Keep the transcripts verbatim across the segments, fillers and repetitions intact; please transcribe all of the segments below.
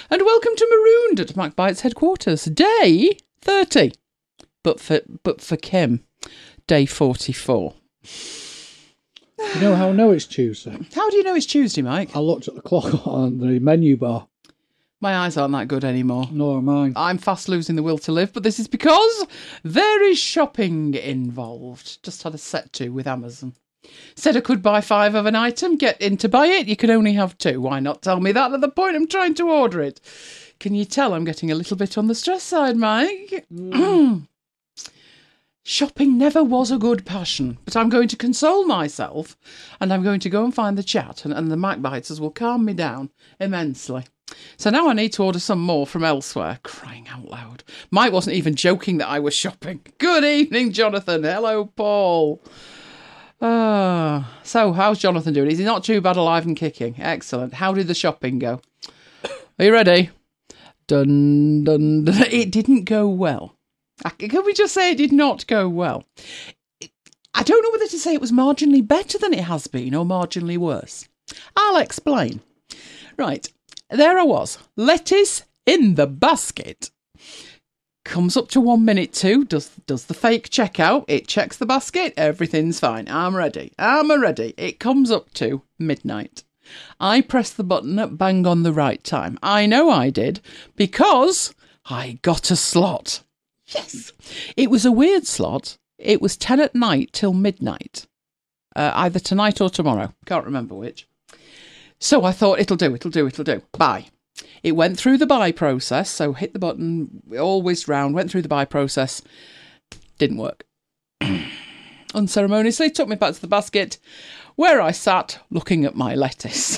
and welcome to Marooned at MacBite's headquarters. Day thirty. But for but for Kim, day forty-four. You know how I know it's Tuesday? How do you know it's Tuesday, Mike? I looked at the clock on the menu bar. My eyes aren't that good anymore. Nor are mine. I'm fast losing the will to live, but this is because there is shopping involved. Just had a set to with Amazon. Said I could buy five of an item, get in to buy it, you can only have two. Why not tell me that at the point I'm trying to order it? Can you tell I'm getting a little bit on the stress side, Mike? Mm. Shopping never was a good passion, but I'm going to console myself and I'm going to go and find the chat and, and the MacBiters will calm me down immensely. So now I need to order some more from elsewhere. Crying out loud. Mike wasn't even joking that I was shopping. Good evening, Jonathan. Hello, Paul. Uh, so, how's Jonathan doing? Is he not too bad, alive and kicking? Excellent. How did the shopping go? Are you ready? Dun, dun, dun. It didn't go well. Can we just say it did not go well? I don't know whether to say it was marginally better than it has been or marginally worse. I'll explain. Right, there I was. Lettuce in the basket. Comes up to one minute two, does does the fake checkout. It checks the basket, everything's fine. I'm ready. I'm ready. It comes up to midnight. I press the button at bang on the right time. I know I did because I got a slot. Yes. It was a weird slot. It was ten at night till midnight. Uh, either tonight or tomorrow. Can't remember which. So I thought, it'll do, it'll do, it'll do. Bye. It went through the buy process. So hit the button, all whizzed round, went through the buy process. Didn't work. Unceremoniously took me back to the basket where I sat looking at my lettuce.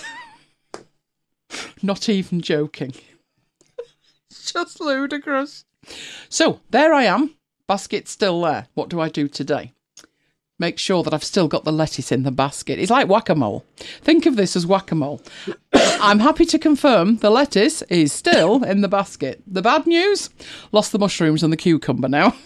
Not even joking. It's just ludicrous. So, there I am. Basket's still there. What do I do today? Make sure that I've still got the lettuce in the basket. It's like whack-a-mole. Think of this as whack-a-mole. I'm happy to confirm the lettuce is still in the basket. The bad news? Lost the mushrooms and the cucumber now.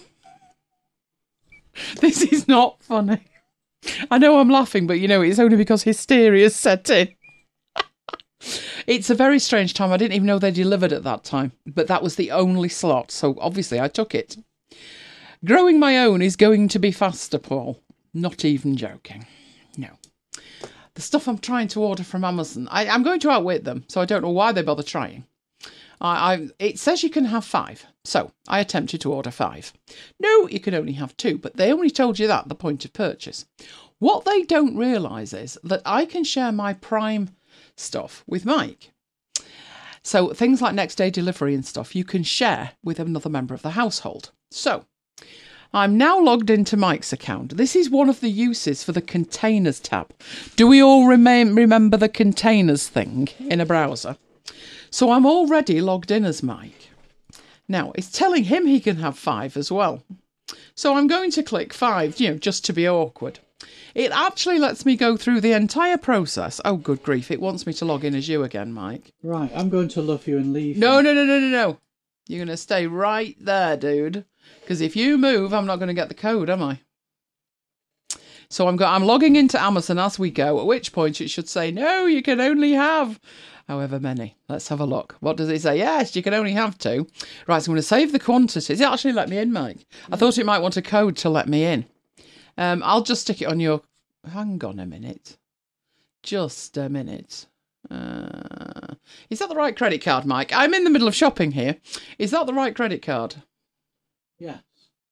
This is not funny. I know I'm laughing, but you know, it's only because hysteria's set in. It's a very strange time. I didn't even know they delivered at that time, but that was the only slot, so obviously I took it. Growing my own is going to be faster, Paul. Not even joking. No. The stuff I'm trying to order from Amazon, I, I'm going to outwit them, so I don't know why they bother trying. I, I, it says you can have five, so I attempted to order five. No, you can only have two, but they only told you that at the point of purchase. What they don't realise is that I can share my Prime stuff with Mike. So things like next day delivery and stuff you can share with another member of the household. So I'm now logged into Mike's account. This is one of the uses for the containers tab. Do we all remain, remember the containers thing in a browser? So I'm already logged in as Mike. Now it's telling him he can have five as well. So I'm going to click five, you know, just to be awkward. It actually lets me go through the entire process. Oh, good grief. It wants me to log in as you again, Mike. Right, I'm going to love you and leave you. No, no, no, no, no, no. You're going to stay right there, dude. Because if you move, I'm not going to get the code, am I? So I'm, go- I'm logging into Amazon as we go, at which point it should say, no, you can only have however many. Let's have a look. What does it say? Yes, you can only have two. Right, so I'm going to save the quantities. It actually let me in, Mike. I thought it might want a code to let me in. Um, I'll just stick it on your... Hang on a minute. Just a minute. Uh, is that the right credit card, Mike? I'm in the middle of shopping here. Is that the right credit card? Yes.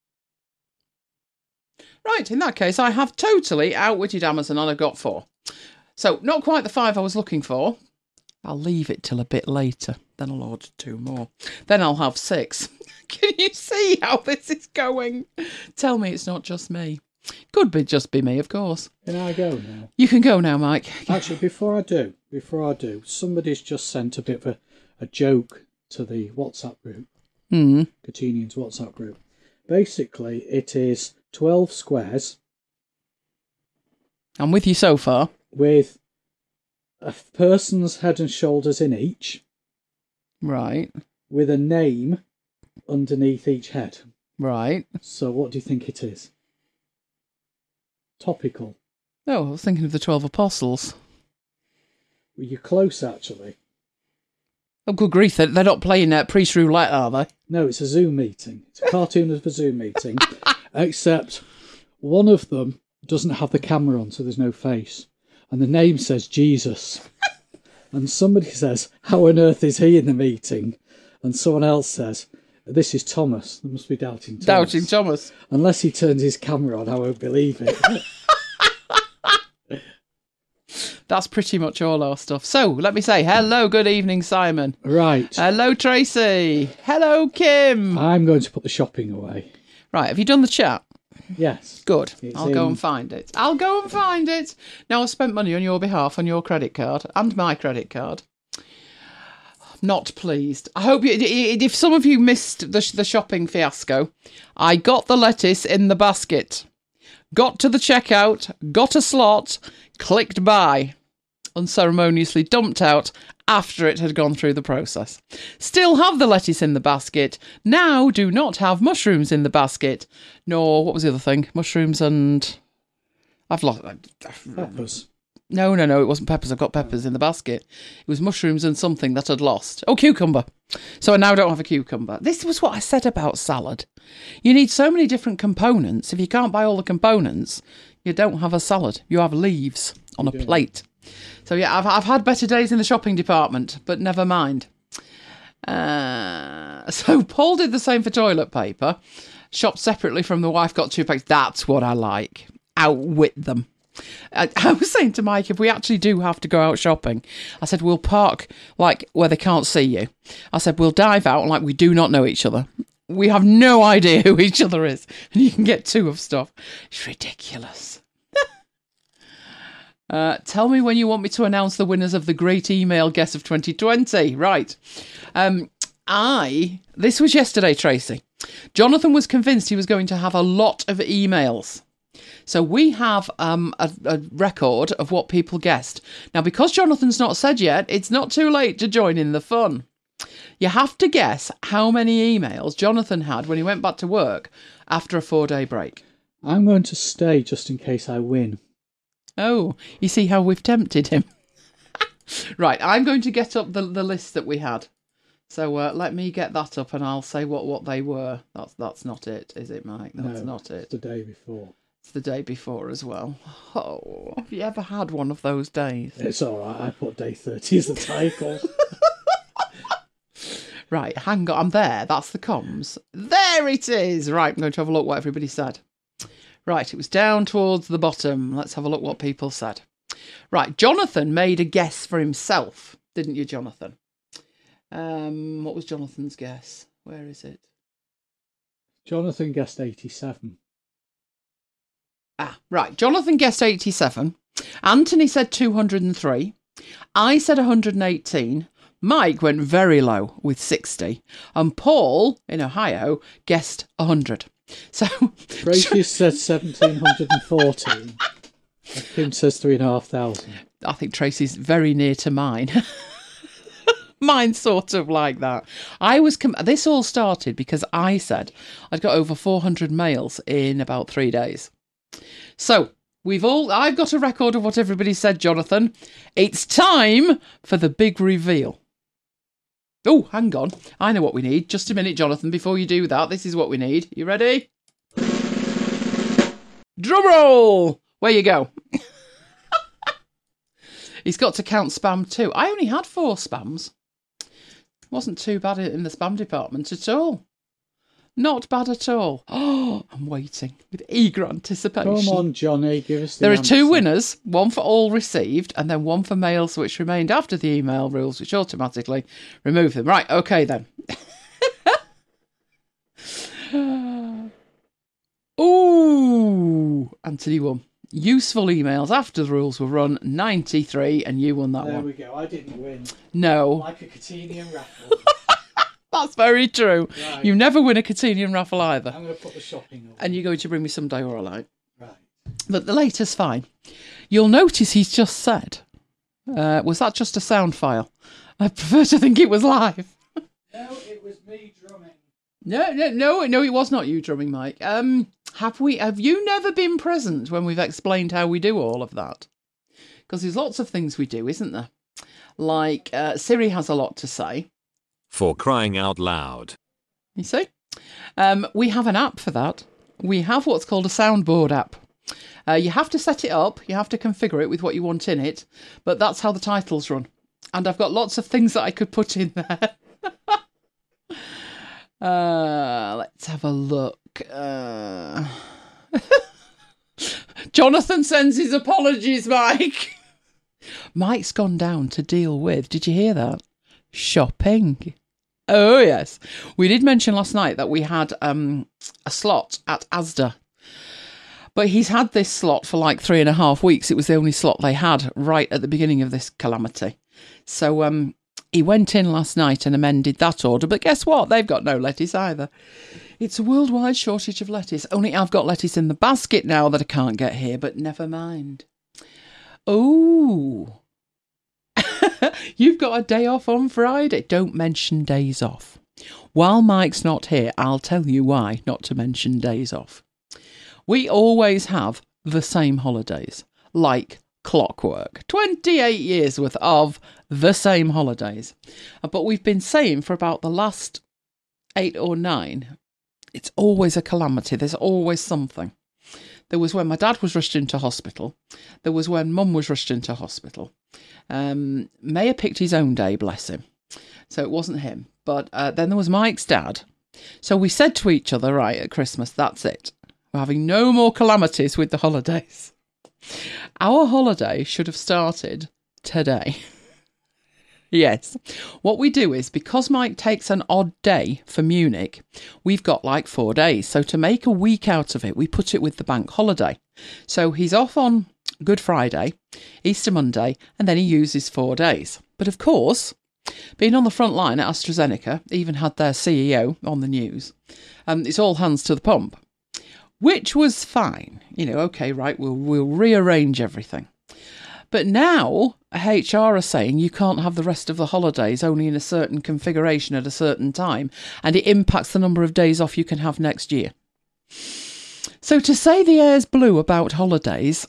Right, in that case, I have totally outwitted Amazon and I've got four. So, not quite the five I was looking for. I'll leave it till a bit later. Then I'll order two more. Then I'll have six. Can you see how this is going? Tell me it's not just me. Could be just be me, of course. Can I go now? You can go now, Mike. Actually, before I do, before I do, somebody's just sent a bit of a, a joke to the WhatsApp group. Mm. Catinians WhatsApp group. Basically, it is twelve squares. I'm with you so far. With a person's head and shoulders in each. Right. With a name underneath each head. Right. So what do you think it is? Topical. Oh, I was thinking of the twelve apostles. Well, you're close, actually. Oh, good grief, they're, they're not playing uh, Priest Roulette, are they? No, it's a Zoom meeting. It's a cartoon of a Zoom meeting, except one of them doesn't have the camera on, so there's no face. And the name says Jesus. And somebody says, how on earth is he in the meeting? And someone else says, this is Thomas. There must be Doubting Thomas. Doubting Thomas. Unless he turns his camera on, I won't believe it. That's pretty much all our stuff. So, let me say, hello, good evening, Simon. Right. Hello, Tracy. Hello, Kim. I'm going to put the shopping away. Right, have you done the chat? Yes. Good. It's I'll go in- and find it. I'll go and find it. Now, I've spent money on your behalf on your credit card and my credit card. Not pleased. I hope you, if some of you missed the, the shopping fiasco, I got the lettuce in the basket, got to the checkout, got a slot, clicked buy, unceremoniously dumped out after it had gone through the process. Still have the lettuce in the basket. Now do not have mushrooms in the basket. Nor, what was the other thing? Mushrooms and... I've lost... Peppers. No, no, no, it wasn't peppers. I've got peppers in the basket. It was mushrooms and something that I'd lost. Oh, cucumber. So I now don't have a cucumber. This was what I said about salad. You need so many different components. If you can't buy all the components, you don't have a salad. You have leaves on a plate. So yeah, I've I've had better days in the shopping department, but never mind. Uh, so Paul did the same for toilet paper. Shopped separately from the wife, got two packs. That's what I like. Outwit them. I, I was saying to Mike, if we actually do have to go out shopping, I said, we'll park like where they can't see you. I said, we'll dive out like we do not know each other. We have no idea who each other is. And you can get two of stuff. It's ridiculous. uh, tell me when you want me to announce the winners of the Great Email Guess of twenty twenty. Right. Um, I, this was yesterday, Tracy. Jonathan was convinced he was going to have a lot of emails. So we have um, a, a record of what people guessed. Now, because Jonathan's not said yet, it's not too late to join in the fun. You have to guess how many emails Jonathan had when he went back to work after a four-day break. I'm going to stay just in case I win. Oh, you see how we've tempted him. Right, I'm going to get up the, the list that we had. So uh, let me get that up and I'll say what, what they were. That's that's not it, is it, Mike? That's no, not it. It's the day before. It's the day before as well. Oh, have you ever had one of those days? It's all right. I put day thirty as the title. Right, hang on. I'm there. That's the comms. There it is. Right, I'm going to have a look what everybody said. Right, it was down towards the bottom. Let's have a look what people said. Right, Jonathan made a guess for himself, didn't you, Jonathan? Um, what was Jonathan's guess? Where is it? Jonathan guessed eighty-seven. Ah, right. Jonathan guessed eighty-seven. Anthony said two hundred three. I said one hundred eighteen. Mike went very low with sixty. And Paul, in Ohio, guessed one hundred. So Tracy said one thousand seven hundred fourteen. Kim says three thousand five hundred. I think Tracy's very near to mine. Mine's sort of like that. I was. Com- this all started because I said I'd got over four hundred mails in about three days. So we've all. I've got a record of what everybody said, Jonathan. It's time for the big reveal. Oh, hang on. I know what we need. Just a minute, Jonathan. Before you do that, this is what we need. You ready? Drum roll. Where you go? He's got to count spam too. I only had four spams. Wasn't too bad in the spam department at all. Not bad at all. Oh, I'm waiting with eager anticipation. Come on, Johnny, give us the There are answer. two winners, one for all received, and then one for mails which remained after the email rules, which automatically remove them. Right, okay then. Ooh, Anthony won. Useful emails after the rules were run, ninety-three, and you won that there one. There we go. I didn't win. No. Like a Catenian raffle. That's very true. Right. You never win a Catenian raffle either. I'm going to put the shopping away. And you're going to bring me some day or a light. Right. But the later's fine. You'll notice he's just said, uh, was that just a sound file? I prefer to think it was live. No, it was me drumming. No, no, no, no, it was not you drumming, Mike. Um, have we? Have you never been present when we've explained how we do all of that? Because there's lots of things we do, isn't there? Like uh, Siri has a lot to say. For crying out loud. You see? Um, we have an app for that. We have what's called a soundboard app. Uh, you have to set it up. You have to configure it with what you want in it. But that's how the titles run. And I've got lots of things that I could put in there. uh, let's have a look. Uh... Jonathan sends his apologies, Mike. Mike's gone down to deal with, did you hear that? Shopping. Oh, yes. We did mention last night that we had um, a slot at Asda. But he's had this slot for like three and a half weeks. It was the only slot they had right at the beginning of this calamity. So um, he went in last night and amended that order. But guess what? They've got no lettuce either. It's a worldwide shortage of lettuce. Only I've got lettuce in the basket now that I can't get here, but never mind. Oh, you've got a day off on Friday. Don't mention days off. While Mike's not here, I'll tell you why not to mention days off. We always have the same holidays, like clockwork. twenty-eight years worth of the same holidays. But we've been saying for about the last eight or nine, it's always a calamity. There's always something. There was when my dad was rushed into hospital. There was when mum was rushed into hospital. Um, Mayor picked his own day, bless him. So it wasn't him. But uh, then there was Mike's dad. So we said to each other, right, at Christmas, that's it. We're having no more calamities with the holidays. Our holiday should have started today. Yes. What we do is, because Mike takes an odd day for Munich, we've got like four days. So to make a week out of it, we put it with the bank holiday. So he's off on Good Friday, Easter Monday, and then he uses four days. But of course, being on the front line at AstraZeneca, even had their C E O on the news, um, it's all hands to the pump, which was fine. You know, okay, right, we'll, we'll rearrange everything. But now H R are saying you can't have the rest of the holidays only in a certain configuration at a certain time, and it impacts the number of days off you can have next year. So to say the air's blue about holidays,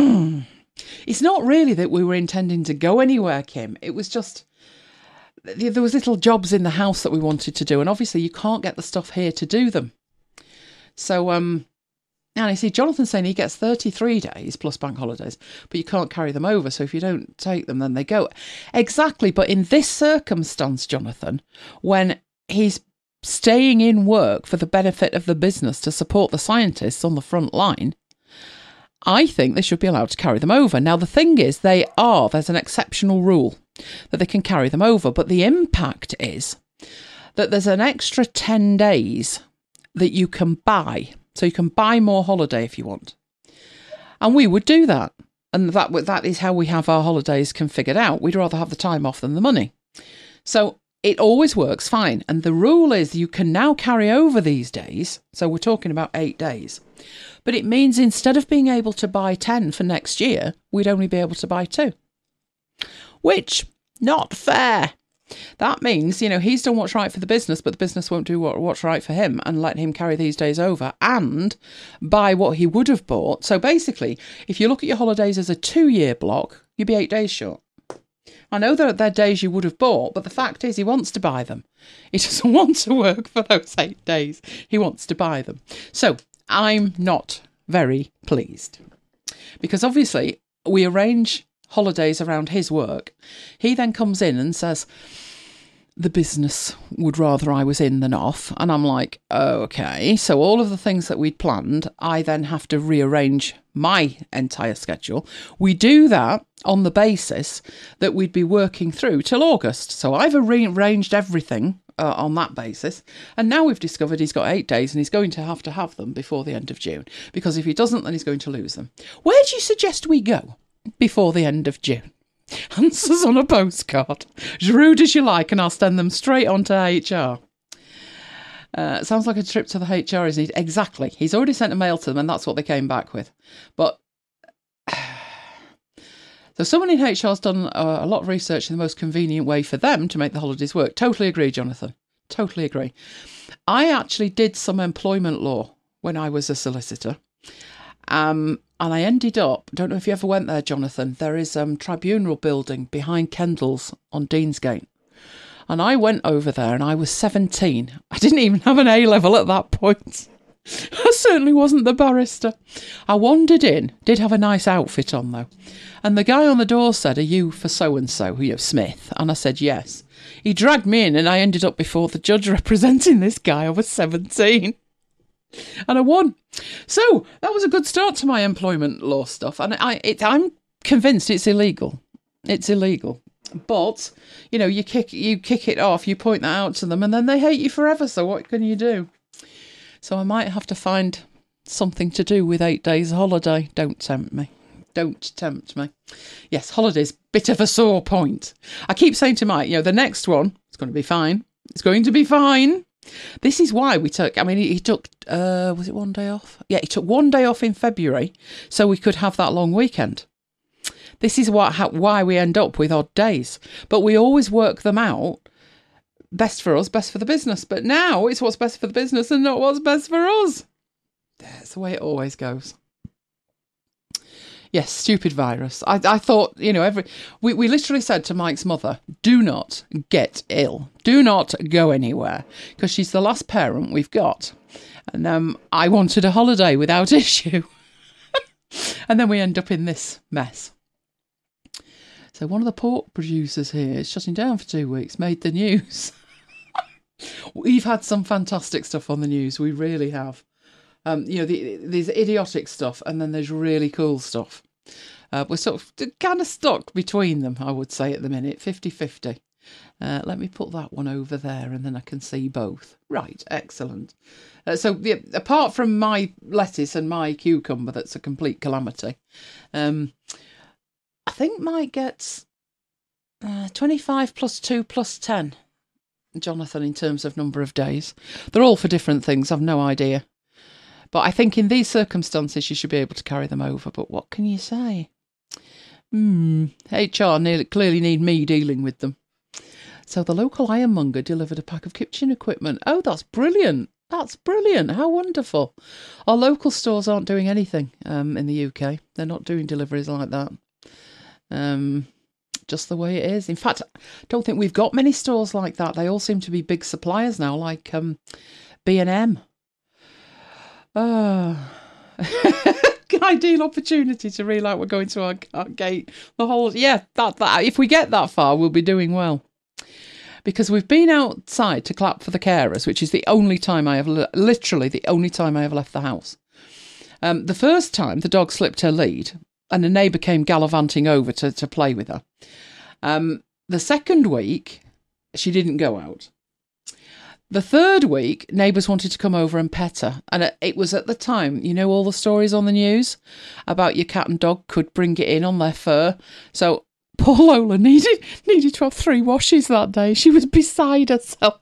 it's not really that we were intending to go anywhere, Kim. It was just, there was little jobs in the house that we wanted to do, and obviously you can't get the stuff here to do them. So, um... and you see, Jonathan's saying he gets thirty-three days plus bank holidays, but you can't carry them over. So if you don't take them, then they go. Exactly. But in this circumstance, Jonathan, when he's staying in work for the benefit of the business to support the scientists on the front line, I think they should be allowed to carry them over. Now, the thing is, they are, there's an exceptional rule that they can carry them over. But the impact is that there's an extra ten days that you can buy. So you can buy more holiday if you want. And we would do that. And that that is how we have our holidays configured out. We'd rather have the time off than the money. So it always works fine. And the rule is you can now carry over these days. So we're talking about eight days. But it means instead of being able to buy ten for next year, we'd only be able to buy two. Which, not fair. That means, you know, he's done what's right for the business, but the business won't do what, what's right for him and let him carry these days over and buy what he would have bought. So basically, if you look at your holidays as a two-year block, you'd be eight days short. I know that they're days you would have bought, but the fact is he wants to buy them. He doesn't want to work for those eight days. He wants to buy them. So I'm not very pleased because obviously we arrange holidays around his work. He then comes in and says, the business would rather I was in than off. And I'm like, okay. So all of the things that we'd planned, I then have to rearrange my entire schedule. We do that on the basis that we'd be working through till August. So I've arranged everything uh, on that basis. And now we've discovered he's got eight days and he's going to have to have them before the end of June. Because if he doesn't, then he's going to lose them. Where do you suggest we go before the end of June? Answers on a postcard. As rude as you like, and I'll send them straight on to H R. Uh, sounds like a trip to the H R, isn't it? Exactly. He's already sent a mail to them, and that's what they came back with. But so someone in H R's done a, a lot of research in the most convenient way for them to make the holidays work. Totally agree, Jonathan. Totally agree. I actually did some employment law when I was a solicitor. Um, and I ended up, don't know if you ever went there, Jonathan, there is a um, tribunal building behind Kendall's on Deansgate. And I went over there and I was seventeen. I didn't even have an A-level at that point. I certainly wasn't the barrister. I wandered in, did have a nice outfit on though. And the guy on the door said, "Are you for so-and-so, you know, Smith?" And I said, "Yes." He dragged me in and I ended up before the judge representing this guy. I was seventeen. And I won. So that was a good start to my employment law stuff. And I, it, I'm convinced it's illegal. It's illegal. But, you know, you kick you kick it off, you point that out to them, and then they hate you forever. So what can you do? So I might have to find something to do with eight days holiday. Don't tempt me. Don't tempt me. Yes, holidays, bit of a sore point. I keep saying to Mike, you know, the next one, it's going to be fine. It's going to be fine. This is why we took, I mean, he, he took, uh, was it one day off? Yeah, he took one day off in February so we could have that long weekend. This is what how, why we end up with odd days. But we always work them out. Best for us, best for the business. But now it's what's best for the business and not what's best for us. That's the way it always goes. Yes, stupid virus. I, I thought, you know, every we, we literally said to Mike's mother, do not get ill. Do not go anywhere. Because she's the last parent we've got. And um, I wanted a holiday without issue. And then we end up in this mess. So one of the pork producers here is shutting down for two weeks, made the news. We've had some fantastic stuff on the news. We really have. Um, you know, the, there's idiotic stuff and then there's really cool stuff. Uh, we're sort of kind of stuck between them, I would say, at the minute, fifty-fifty. Uh, let me put that one over there and then I can see both. Right, excellent. Uh, so yeah, apart from my lettuce and my cucumber, that's a complete calamity. Um, I think Mike gets uh, twenty-five plus two plus ten, Jonathan, in terms of number of days. They're all for different things, I've no idea. But I think in these circumstances, you should be able to carry them over. But what can you say? Hmm, H R nearly, clearly need me dealing with them. So the local ironmonger delivered a pack of kitchen equipment. Oh, that's brilliant. That's brilliant. How wonderful. Our local stores aren't doing anything um, in the U K. They're not doing deliveries like that. Um, just the way it is. In fact, I don't think we've got many stores like that. They all seem to be big suppliers now, like um, B and M. Oh. Ideal opportunity to reel out we're going to our, our gate. The whole, yeah, that, that if we get that far, we'll be doing well. Because we've been outside to clap for the carers, which is the only time I have, literally the only time I ever left the house. Um, the first time, the dog slipped her lead and a neighbour came gallivanting over to, to play with her. Um, the second week, she didn't go out. The third week, neighbours wanted to come over and pet her. And it was at the time, you know, all the stories on the news about your cat and dog could bring it in on their fur. So poor Lola needed needed to have three washes that day. She was beside herself.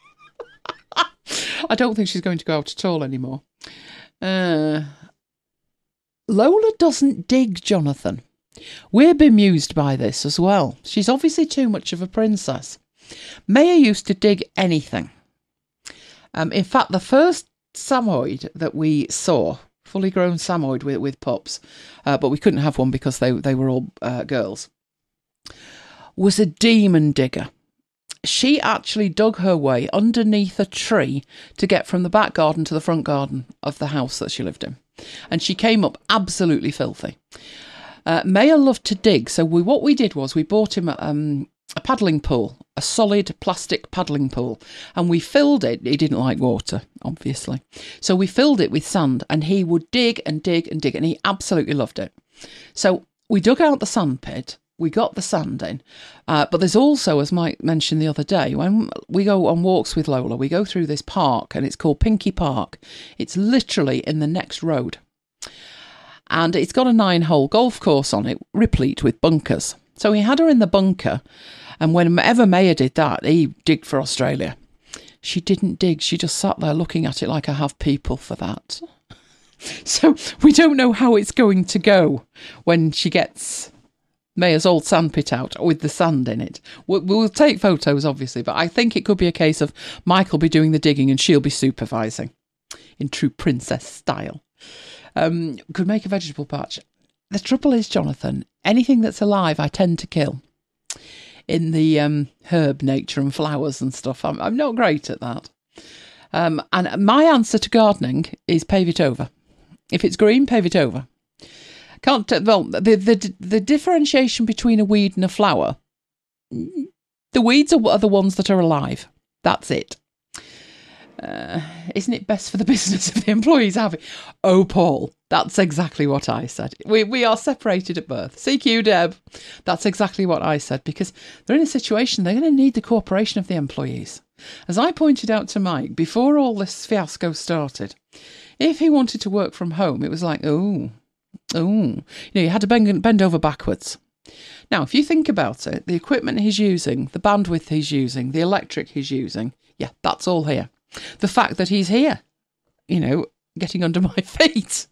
I don't think she's going to go out at all anymore. Uh, Lola doesn't dig, Jonathan. We're bemused by this as well. She's obviously too much of a princess. Maya used to dig anything. Um, in fact, the first Samoyed that we saw, fully grown Samoyed with, with pups, uh, but we couldn't have one because they, they were all uh, girls, was a demon digger. She actually dug her way underneath a tree to get from the back garden to the front garden of the house that she lived in. And she came up absolutely filthy. Uh, Maya loved to dig, so we, what we did was we bought him um, a paddling pool, a solid plastic paddling pool, and we filled it. He didn't like water, obviously. So we filled it with sand, and he would dig and dig and dig, and he absolutely loved it. So we dug out the sand pit, we got the sand in, uh, but there's also, as Mike mentioned the other day, when we go on walks with Lola, we go through this park, and it's called Pinky Park. It's literally in the next road. And it's got a nine-hole golf course on it, replete with bunkers. So we had her in the bunker, and whenever Maya did that, he digged for Australia. She didn't dig, she just sat there looking at it like I have people for that. So we don't know how it's going to go when she gets Maya's old sandpit out with the sand in it. We'll, we'll take photos, obviously, but I think it could be a case of Mike will be doing the digging and she'll be supervising in true princess style. Um, could make a vegetable patch. The trouble is, Jonathan, anything that's alive I tend to kill. in the um, herb nature and flowers and stuff. I'm, I'm not great at that. Um, and my answer to gardening is pave it over. If it's green, pave it over. Can't t- well the, the the differentiation between a weed and a flower. The weeds are, are the ones that are alive. That's it. Uh, isn't it best for the business if the employees have it? Oh, Paul, that's exactly what I said. We we are separated at birth. C Q, Deb. That's exactly what I said, because they're in a situation they're going to need the cooperation of the employees. As I pointed out to Mike before all this fiasco started, if he wanted to work from home, it was like, oh, oh, you know, you had to bend, bend over backwards. Now, if you think about it, the equipment he's using, the bandwidth he's using, the electric he's using, yeah, that's all here. The fact that he's here, you know, getting under my feet.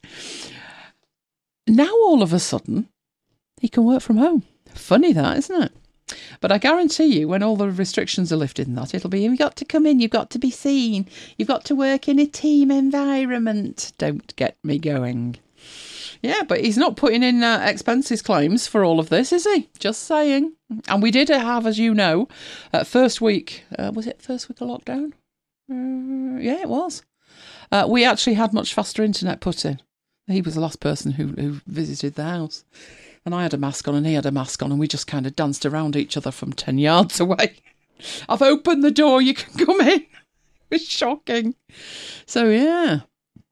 Now, all of a sudden, he can work from home. Funny that, isn't it? But I guarantee you, when all the restrictions are lifted and that, it'll be, you've got to come in, you've got to be seen, you've got to work in a team environment. Don't get me going. Yeah, but he's not putting in uh, expenses claims for all of this, is he? Just saying. And we did have, as you know, uh, first week, uh, was it first week of lockdown? Uh, yeah, it was. Uh, we actually had much faster internet put in. He was the last person who, who visited the house. And I had a mask on and he had a mask on and we just kind of danced around each other from ten yards away. I've opened the door, you can come in. It was shocking. So, yeah.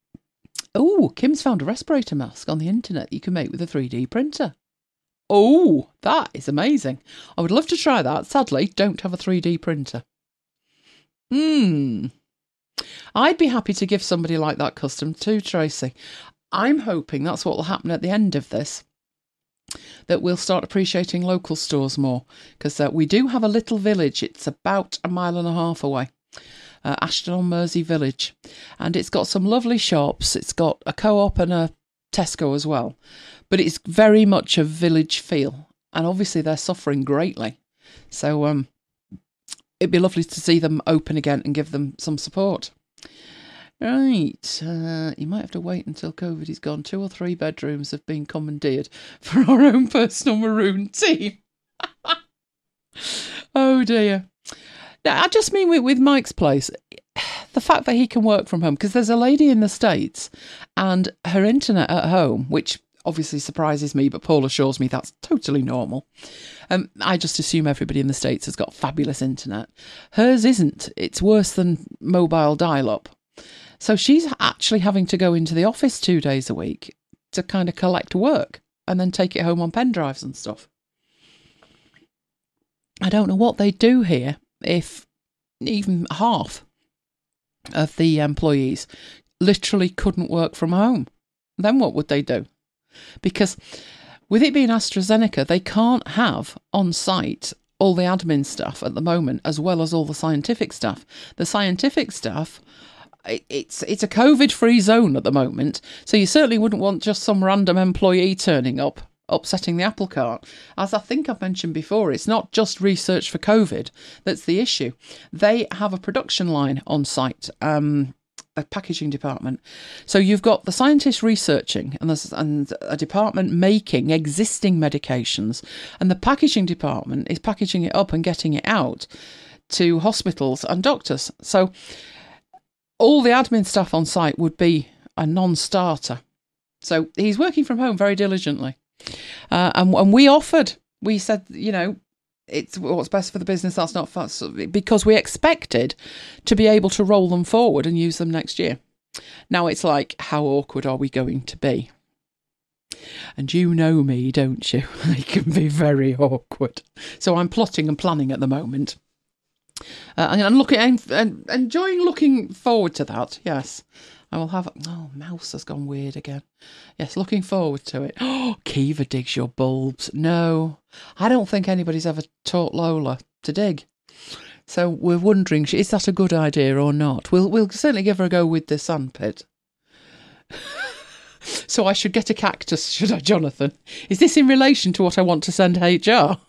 Oh, Kim's found a respirator mask on the internet you can make with a three D printer. Oh, that is amazing. I would love to try that. Sadly, don't have a three D printer. Hmm. I'd be happy to give somebody like that custom too, Tracy. I'm hoping that's what will happen at the end of this, that we'll start appreciating local stores more, because uh, we do have a little village. It's about a mile and a half away, uh, Ashton-on-Mersey village, and it's got some lovely shops. It's got a co-op and a Tesco as well, but it's very much a village feel, and obviously they're suffering greatly. So um, it'd be lovely to see them open again and give them some support. Right, uh, you might have to wait until COVID is gone. Two or three bedrooms have been commandeered for our own personal maroon team. Oh dear. Now, I just mean with, with Mike's place, the fact that he can work from home, because there's a lady in the States and her internet at home, which obviously surprises me, but Paul assures me that's totally normal. Um, I just assume everybody in the States has got fabulous internet. Hers isn't. It's worse than mobile dial-up. So she's actually having to go into the office two days a week to kind of collect work and then take it home on pen drives and stuff. I don't know what they'd do here if even half of the employees literally couldn't work from home. Then what would they do? Because with it being AstraZeneca, they can't have on site all the admin staff at the moment, as well as all the scientific staff. The scientific staff, it's it's a COVID-free zone at the moment, so you certainly wouldn't want just some random employee turning up, upsetting the apple cart. As I think I've mentioned before, it's not just research for COVID that's the issue. They have a production line on site, um, a packaging department. So you've got the scientists researching and, there's, and a department making existing medications, and the packaging department is packaging it up and getting it out to hospitals and doctors. So all the admin staff on site would be a non-starter. So he's working from home very diligently. Uh, and, and we offered, we said, you know, it's what's best for the business, that's not fast, because we expected to be able to roll them forward and use them next year. Now it's like, how awkward are we going to be? And you know me, don't you? I can be very awkward. So I'm plotting and planning at the moment. Uh, and I'm looking and, and enjoying looking forward to that. Yes, I will have. Oh, mouse has gone weird again. Yes, looking forward to it. Oh, Kiva digs your bulbs. No, I don't think anybody's ever taught Lola to dig. So we're wondering, is that a good idea or not? We'll we'll certainly give her a go with the sandpit. So I should get a cactus, should I, Jonathan? Is this in relation to what I want to send H R?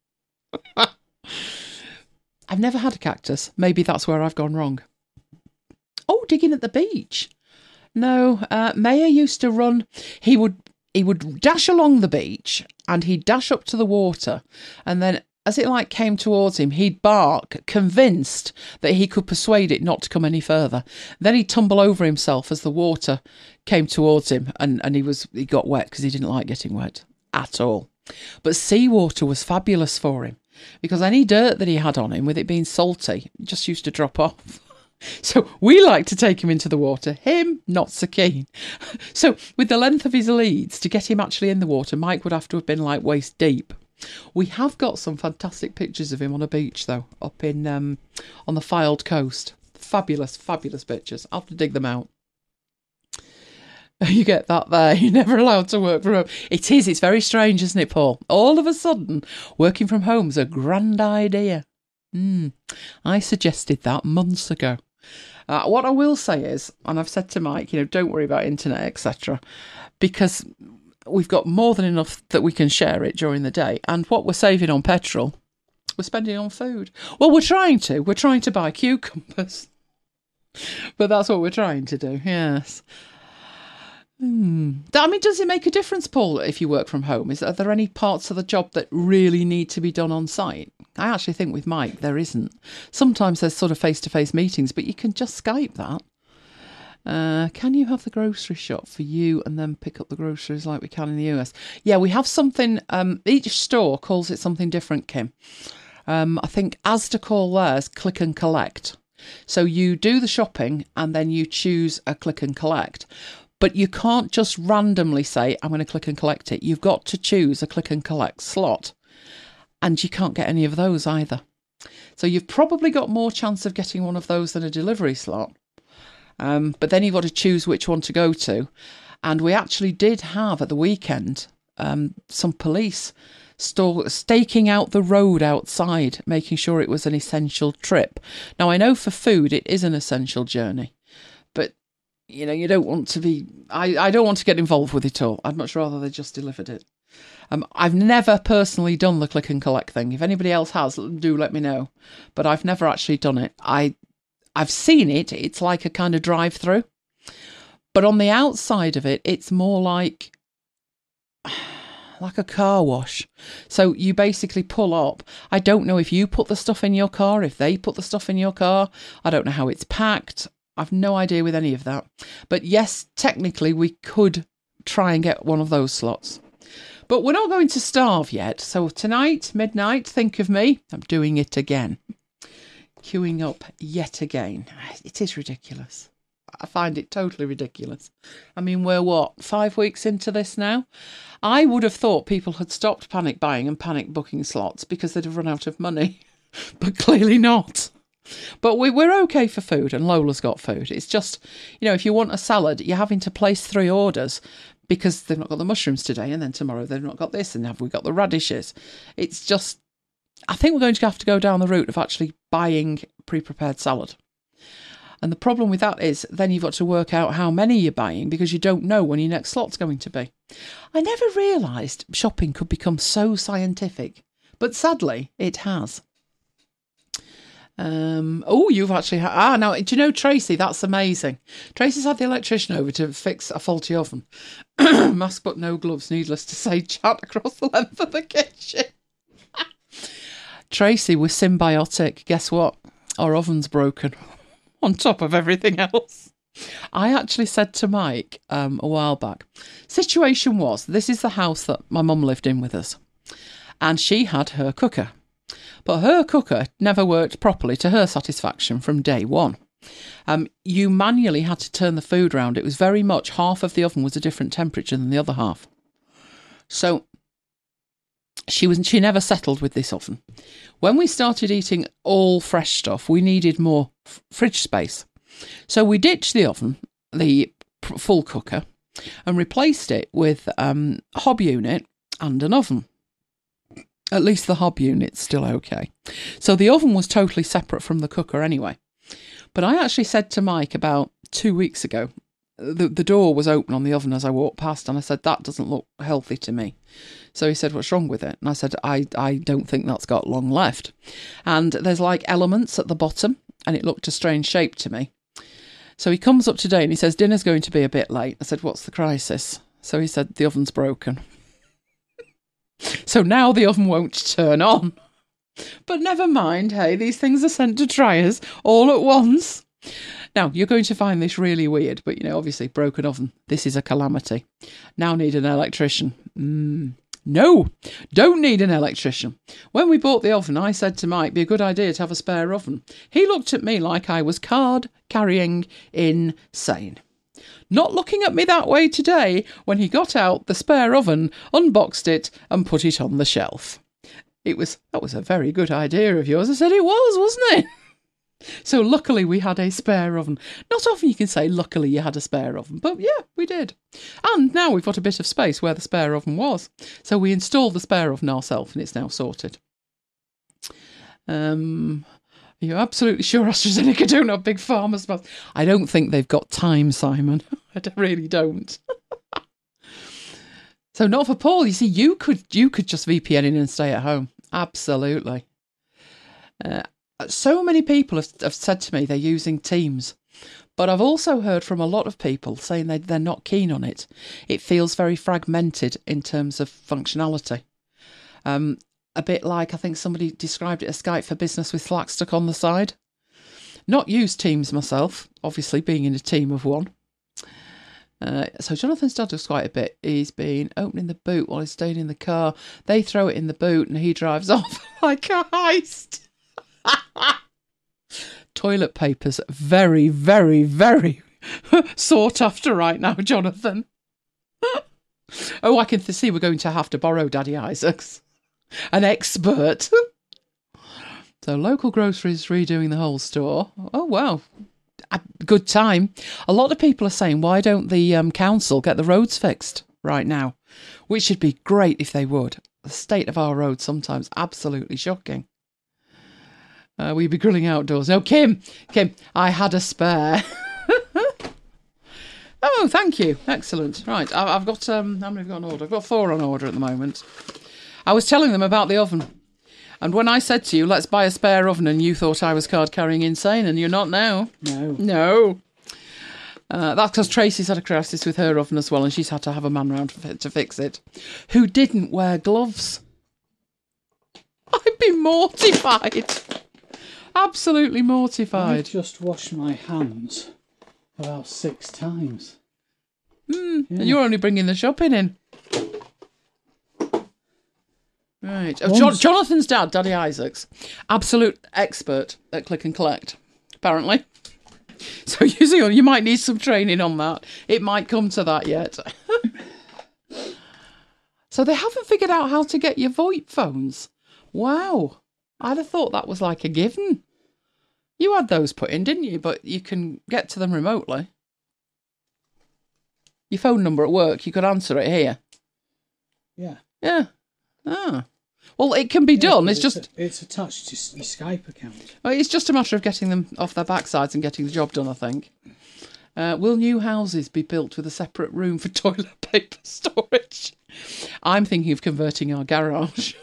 I've never had a cactus. Maybe that's where I've gone wrong. Oh, digging at the beach. No, uh, Mayer used to run. He would he would dash along the beach and he'd dash up to the water, and then as it like came towards him, he'd bark, convinced that he could persuade it not to come any further. Then he'd tumble over himself as the water came towards him, and, and he was he got wet because he didn't like getting wet at all. But seawater was fabulous for him, because any dirt that he had on him, with it being salty, just used to drop off. So we like to take him into the water, him not so keen. So with the length of his leads, to get him actually in the water, Mike would have to have been like waist deep. We have got some fantastic pictures of him on a beach, though, up in um, on the Fylde coast. Fabulous, fabulous pictures. I'll have to dig them out. You get that there. You're never allowed to work from home. It is. It's very strange, isn't it, Paul? All of a sudden, working from home's a grand idea. Mm, I suggested that months ago. Uh, what I will say is, and I've said to Mike, you know, don't worry about internet, et cetera, because we've got more than enough that we can share it during the day. And what we're saving on petrol, we're spending on food. Well, we're trying to. We're trying to buy cucumbers. But that's what we're trying to do, yes. Hmm. I mean, does it make a difference, Paul, if you work from home? Is Are there any parts of the job that really need to be done on site? I actually think with Mike, there isn't. Sometimes there's sort of face-to-face meetings, but you can just Skype that. Uh, can you have the grocery shop for you and then pick up the groceries like we can in the U S? Yeah, we have something, um, each store calls it something different, Kim. Um, I think Asda call theirs click and collect. So you do the shopping and then you choose a click and collect. But you can't just randomly say, I'm going to click and collect it. You've got to choose a click and collect slot. And you can't get any of those either. So you've probably got more chance of getting one of those than a delivery slot. Um, but then you've got to choose which one to go to. And we actually did have at the weekend um, some police st- staking out the road outside, making sure it was an essential trip. Now, I know for food it is an essential journey, but you know, you don't want to be, I, I don't want to get involved with it all. I'd much rather they just delivered it. Um, I've never personally done the click and collect thing. If anybody else has, do let me know. But I've never actually done it. I, I've seen it. It's like a kind of drive-through. But on the outside of it, it's more like, like a car wash. So you basically pull up. I don't know if you put the stuff in your car, if they put the stuff in your car. I don't know how it's packed. I've no idea with any of that. But yes, technically we could try and get one of those slots. But we're not going to starve yet. So tonight, midnight, think of me. I'm doing it again. Queuing up yet again. It is ridiculous. I find it totally ridiculous. I mean, we're what, five weeks into this now? I would have thought people had stopped panic buying and panic booking slots because they'd have run out of money. But clearly not. But we, we're okay for food, and Lola's got food. It's just, you know, if you want a salad, you're having to place three orders because they've not got the mushrooms today, and then tomorrow they've not got this, and have we got the radishes? It's just, I think we're going to have to go down the route of actually buying pre-prepared salad. And the problem with that is then you've got to work out how many you're buying because you don't know when your next slot's going to be. I never realised shopping could become so scientific, but sadly it has. Um, oh, you've actually had, ah, now, do you know Tracy? That's amazing. Tracy's had the electrician over to fix a faulty oven. Mask but no gloves, needless to say, chat across the length of the kitchen. Tracy was symbiotic. Guess what? Our oven's broken on top of everything else. I actually said to Mike um, a while back, situation was, this is the house that my mum lived in with us, and she had her cooker. But her cooker never worked properly to her satisfaction from day one. Um, you manually had to turn the food round. It was very much half of the oven was a different temperature than the other half. So she was she never settled with this oven. When we started eating all fresh stuff, we needed more f- fridge space. So we ditched the oven, the p- full cooker, and replaced it with um, a hob unit and an oven. At least the hob unit's still okay. So the oven was totally separate from the cooker anyway. But I actually said to Mike about two weeks ago, the, the door was open on the oven as I walked past, and I said, that doesn't look healthy to me. So he said, what's wrong with it? And I said, I, I don't think that's got long left. And there's like elements at the bottom, and it looked a strange shape to me. So he comes up today and he says, dinner's going to be a bit late. I said, what's the crisis? So he said, the oven's broken. So now the oven won't turn on. But never mind, hey, these things are sent to try us all at once. Now, you're going to find this really weird, but, you know, obviously, broken oven. This is a calamity. Now need an electrician. Mm. No, don't need an electrician. When we bought the oven, I said to Mike, be a good idea to have a spare oven. He looked at me like I was card-carrying insane. Not looking at me that way today when he got out the spare oven, unboxed it and put it on the shelf. It was, that was a very good idea of yours. I said it was, wasn't it? So luckily we had a spare oven. Not often you can say luckily you had a spare oven, but yeah, we did. And now we've got a bit of space where the spare oven was. So we installed the spare oven ourselves and it's now sorted. Um, are you absolutely sure AstraZeneca don't have big farmers' mouths? I don't think they've got time, Simon. I really don't. So not for Paul. You see, you could you could just V P N in and stay at home. Absolutely. Uh, So many people have, have said to me they're using Teams, but I've also heard from a lot of people saying they, they're not keen on it. It feels very fragmented in terms of functionality. Um, a bit like, I think somebody described it as Skype for Business with Slack stuck on the side. Not used Teams myself, obviously being in a team of one. Uh, so Jonathan's dad does quite a bit. He's been opening the boot while he's staying in the car. They throw it in the boot and he drives off like a heist. Toilet paper's very, very, very sought after right now, Jonathan. Oh, I can th- see we're going to have to borrow Daddy Isaacs, an expert. So local groceries redoing the whole store. Oh, wow. A good time. A lot of people are saying, why don't the um, council get the roads fixed right now? Which would be great if they would. The state of our roads sometimes absolutely shocking. Uh, we'd be grilling outdoors. No, Kim, Kim, I had a spare. Oh, thank you. Excellent. Right, I, I've got, um, how many have I got on order? I've got four on order at the moment. I was telling them about the oven. And when I said to you, let's buy a spare oven, and you thought I was card-carrying insane, and you're not now. No. No. Uh, that's because Tracy's had a crisis with her oven as well, and she's had to have a man round to fix it, who didn't wear gloves. I'd be mortified. Absolutely mortified. I've just washed my hands about six times. Mm, Yeah. And you're only bringing the shopping in. Right. Oh, Once- John, Jonathan's dad, Daddy Isaacs, absolute expert at click and collect, apparently. So you see, you might need some training on that. It might come to that yet. So they haven't figured out how to get your VoIP phones. Wow. I'd have thought that was like a given. You had those put in, didn't you? But you can get to them remotely. Your phone number at work, you could answer it here. Yeah. Yeah. Ah. Well, it can be Yeah, done. but It's just it's attached to your Skype account. well, it's just a matter of getting them off their backsides and getting the job done, I think. Uh, will new houses be built with a separate room for toilet paper storage? I'm thinking of converting our garage.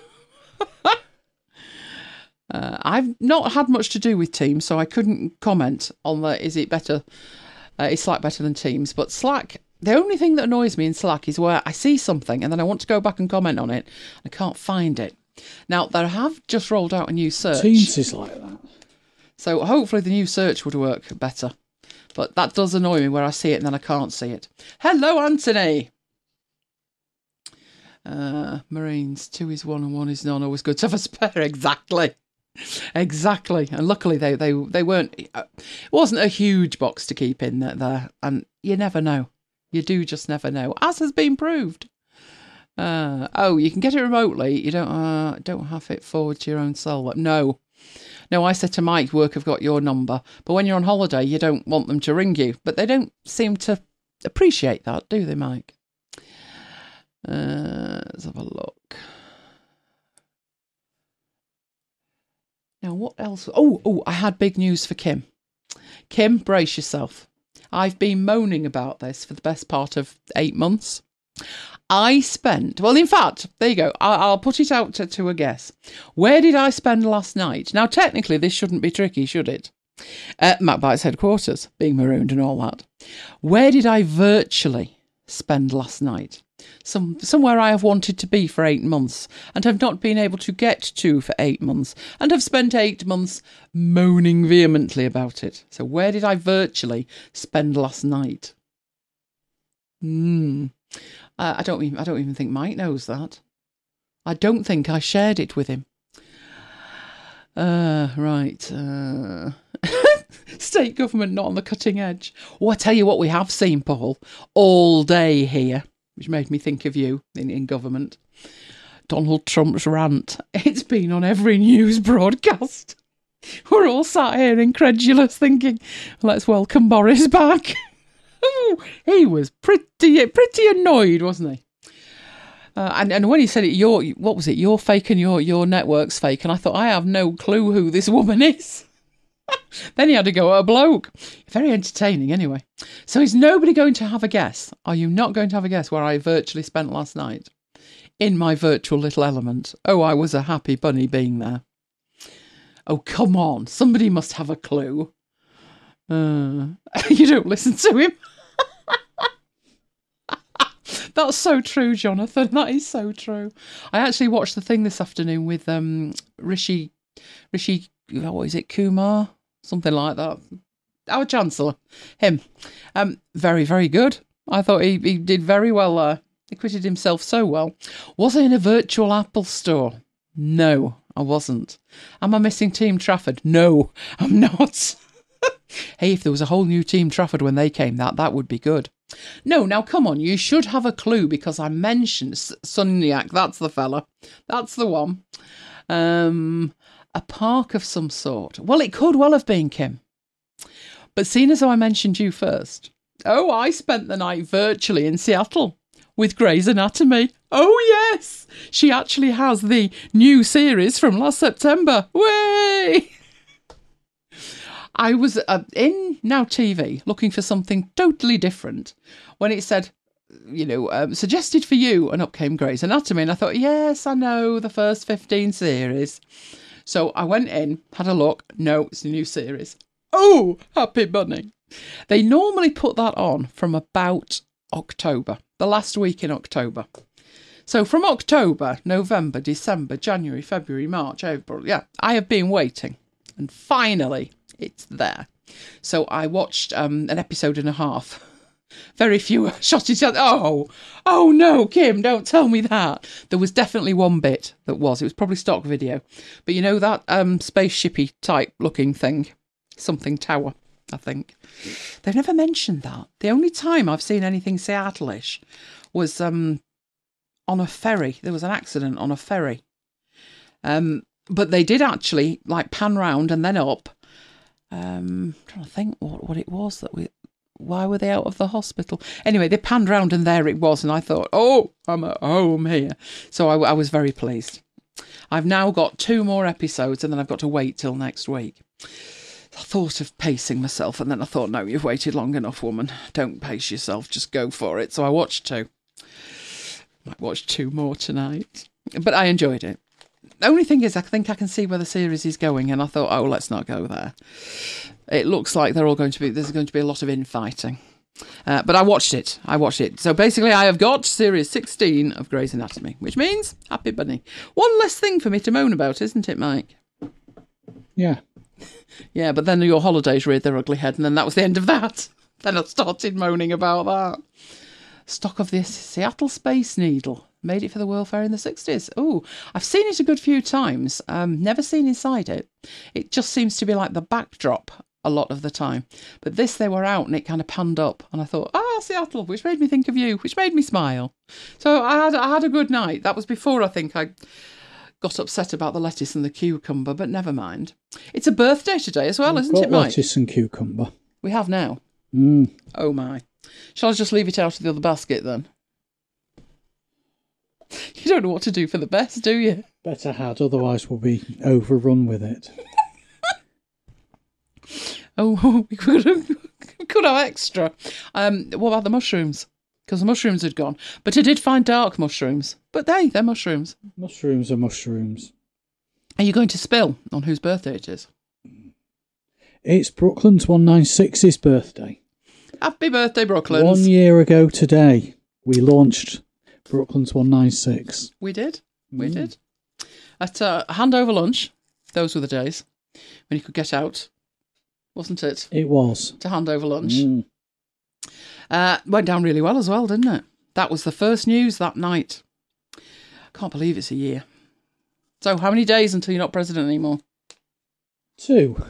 Uh, I've not had much to do with Teams, so I couldn't comment on the, is it better, uh, is Slack better than Teams? But Slack, the only thing that annoys me in Slack is where I see something and then I want to go back and comment on it. I can't find it. Now, they have just rolled out a new search. Teams is like that. So hopefully the new search would work better. But that does annoy me where I see it and then I can't see it. Hello, Anthony. Uh, Marines, two is one and one is none. Always good to have a spare. Exactly. Exactly. And luckily they, they, they weren't, it wasn't a huge box to keep in there. And you never know. You do just never know, as has been proved. Uh, oh, you can get it remotely. You don't uh, don't have it forward to your own cell. No. No, I said to Mike, work have got your number. But when you're on holiday, you don't want them to ring you. But they don't seem to appreciate that, do they, Mike? Uh, let's have a look. Now, what else? Oh, oh, I had big news for Kim. Kim, brace yourself. I've been moaning about this for the best part of eight months. I spent, well, in fact, there you go. I'll, I'll put it out to, to a guess. Where did I spend last night? Now, technically, this shouldn't be tricky, should it? At MacBite's headquarters, being marooned and all that. Where did I virtually spend last night. Some somewhere I have wanted to be for eight months and have not been able to get to for eight months and have spent eight months moaning vehemently about it. So where did I virtually spend last night? Hmm. Uh, I don't even I don't even think Mike knows that. I don't think I shared it with him. Uh, right. Uh... State government not on the cutting edge. Oh, I tell you what we have seen, Paul, all day here, which made me think of you in, in government. Donald Trump's rant. It's been on every news broadcast. We're all sat here incredulous thinking, let's welcome Boris back. He was pretty pretty annoyed, wasn't he? Uh, and, and when he said it, your what was it? You're fake and your, your network's fake. And I thought, I have no clue who this woman is. Then he had to go at a bloke. Very entertaining, anyway. So is nobody going to have a guess? Are you not going to have a guess where I virtually spent last night? In my virtual little element. Oh, I was a happy bunny being there. Oh, come on. Somebody must have a clue. Uh, you don't listen to him. That's so true, Jonathan. That is so true. I actually watched the thing this afternoon with um, Rishi, Rishi, what is it, Kumar? Something like that. Our Chancellor. Him. Um, very, very good. I thought he, he did very well there. He acquitted himself so well. Was I in a virtual Apple store? No, I wasn't. Am I missing Team Trafford? No, I'm not. Hey, if there was a whole new Team Trafford when they came, that that would be good. No, now come on, you should have a clue because I mentioned S- Sunyak. That's the fella. That's the one. Um, a park of some sort. Well, it could well have been Kim. But seeing as though I mentioned you first, oh, I spent the night virtually in Seattle with Grey's Anatomy. Oh, yes! She actually has the new series from last September. Way! I was uh, in Now T V looking for something totally different when it said, you know, um, suggested for you, and up came Grey's Anatomy. And I thought, yes, I know the first fifteen series. So I went in, had a look. No, it's a new series. Oh, happy bunny. They normally put that on from about October, the last week in October. So from October, November, December, January, February, March, April, yeah, I have been waiting. And finally, it's there. So I watched um, an episode and a half. Very few shot each other. Oh, oh no, Kim, don't tell me that. There was definitely one bit that was. It was probably stock video. But you know that um, spaceshipy type looking thing? Something tower, I think. They've never mentioned that. The only time I've seen anything Seattle-ish was um, on a ferry. There was an accident on a ferry. Um, but they did actually like pan round and then up. Um, I'm trying to think what, what it was that we... Why were they out of the hospital? Anyway, they panned round and there it was. And I thought, oh, I'm at home here. So I, I was very pleased. I've now got two more episodes and then I've got to wait till next week. I thought of pacing myself and then I thought, no, you've waited long enough, woman. Don't pace yourself. Just go for it. So I watched two. Might watch two more tonight. But I enjoyed it. The only thing is, I think I can see where the series is going, and I thought, oh, let's not go there. It looks like they're all going to be, there's going to be a lot of infighting. Uh, but I watched it. I watched it. So basically, I have got series sixteen of Grey's Anatomy, which means happy bunny. One less thing for me to moan about, isn't it, Mike? Yeah. Yeah, but then your holidays reared their ugly head, and then that was the end of that. Then I started moaning about that. Stock of the Seattle Space Needle. Made it for the World Fair in the sixties. Oh, I've seen it a good few times. Um, never seen inside it. It just seems to be like the backdrop a lot of the time. But this, they were out and it kind of panned up. And I thought, ah, Seattle, which made me think of you, which made me smile. So I had, I had a good night. That was before I think I got upset about the lettuce and the cucumber, but never mind. It's a birthday today as well, We've isn't got it, Mike? lettuce and cucumber. We have now. Mm. Oh, my. Shall I just leave it out of the other basket then? You don't know what to do for the best, do you? Better had, otherwise we'll be overrun with it. Oh, we could have, we could have extra. Um, what about the mushrooms? Because the mushrooms had gone. But I did find dark mushrooms. But they, they're mushrooms. Mushrooms are mushrooms. Are you going to spill on whose birthday it is? It's Brooklyn's one ninety-six's birthday. Happy birthday, Brooklyn. One year ago today. we launched Brooklands one ninety-six. We did. We Mm. did. At uh, hand over lunch, those were the days when you could get out, wasn't it? It was. To hand over lunch. Mm. Uh, went down really well as well, didn't it? That was the first news that night. Can't believe it's a year. So how many days until you're not president anymore? Two.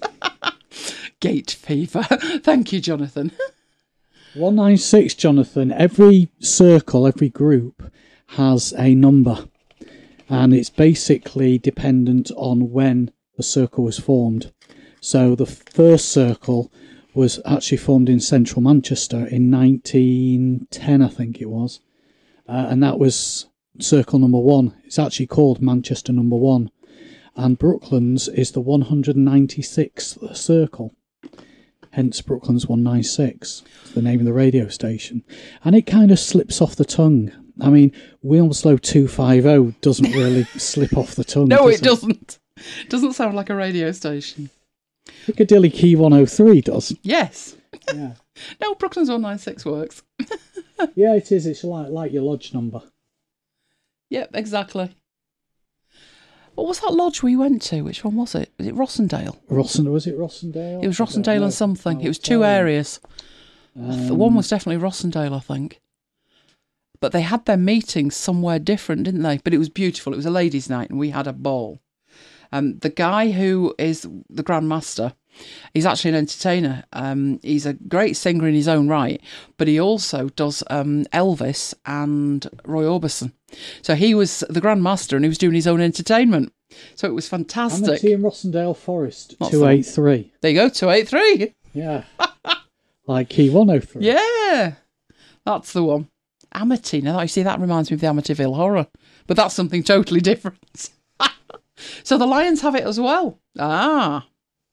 Gate fever. Thank you, Jonathan. one ninety-six, Jonathan. Every circle, every group has a number. And it's basically dependent on when the circle was formed. So the first circle was actually formed in central Manchester in nineteen ten, I think it was. Uh, and that was circle number one. It's actually called Manchester number one. And Brooklands is the one hundred ninety-sixth circle. Hence Brooklands one ninety-six. It's the name of the radio station. And it kind of slips off the tongue. I mean, Wilmslow two fifty doesn't really slip off the tongue. No, does it doesn't. It doesn't sound like a radio station. Piccadilly Key one oh three does. Yes. Yeah. No, Brooklands one ninety-six works. Yeah, it is. It's like, like your lodge number. Yep, exactly. What was that lodge we went to? Which one was it? Was it Rossendale? Rossendale, was it Rossendale? It was I don't Rossendale know. and something. I'll It was tell two you. areas. Um, One was definitely Rossendale, I think. But they had their meetings somewhere different, didn't they? But it was beautiful. It was a ladies' night and we had a ball. Um, the guy who is the Grand Master, he's actually an entertainer. Um, he's a great singer in his own right, but he also does um, Elvis and Roy Orbison. So he was the Grand Master and he was doing his own entertainment. So it was fantastic. Amity in Rossendale Forest, What's two eighty-three. There you go, two eighty-three. Yeah. Like Key one oh three. Yeah, that's the one. Amity. Now, you see, that reminds me of the Amityville Horror. But that's something totally different. So the Lions have it as well. Ah.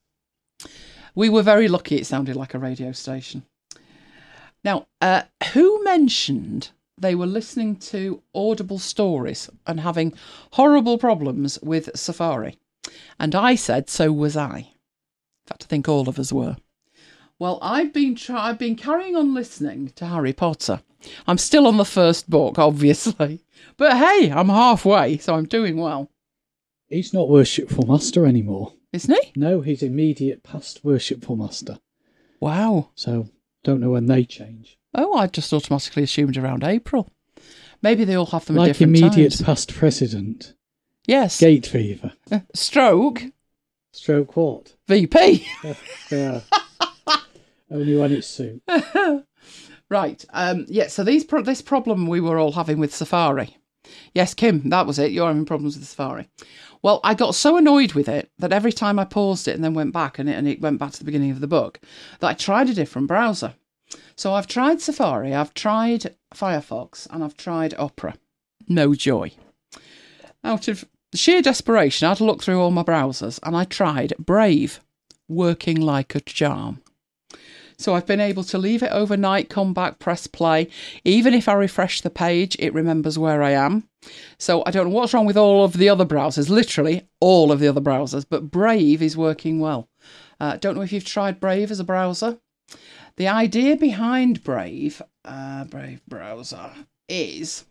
We were very lucky it sounded like a radio station. Now, uh, who mentioned they were listening to audible stories and having horrible problems with Safari? And I said, so was I. In fact, I think all of us were. Well, I've been try- I've been carrying on listening to Harry Potter. I'm still on the first book, obviously. But hey, I'm halfway, so I'm doing well. He's not Worshipful Master anymore. Isn't he? No, he's immediate past Worshipful Master. Wow. So, don't know when they change. Oh, I just automatically assumed around April. Maybe they all have them at Like different immediate times. past President. Yes. Gate fever. Stroke. Stroke what? V P. Yeah. Only when it's soon. Right. Um, yeah, so these pro- this problem we were all having with Safari. Yes, Kim, that was it. You're having problems with Safari. Well, I got so annoyed with it that every time I paused it and then went back and it, and it went back to the beginning of the book, that I tried a different browser. So I've tried Safari, I've tried Firefox, and I've tried Opera. No joy. Out of sheer desperation, I had to look through all my browsers and I tried Brave, working like a charm. So I've been able to leave it overnight, come back, press play. Even if I refresh the page, it remembers where I am. So I don't know what's wrong with all of the other browsers, literally all of the other browsers, but Brave is working well. Uh, don't know if you've tried Brave as a browser. The idea behind Brave, uh, Brave browser, is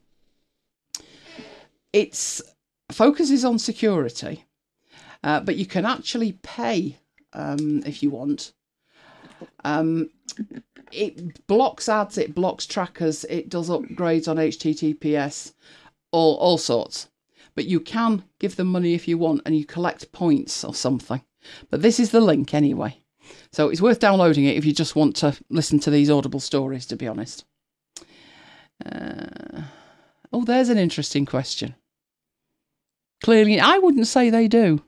it's focuses on security, uh, but you can actually pay um, if you want. Um, it blocks ads, it blocks trackers, it does upgrades on H T T P S, all all sorts. But you can give them money if you want, and you collect points or something. But this is the link anyway. So it's worth downloading it if you just want to listen to these audible stories, to be honest. Uh, oh, there's an interesting question. Clearly, I wouldn't say they do.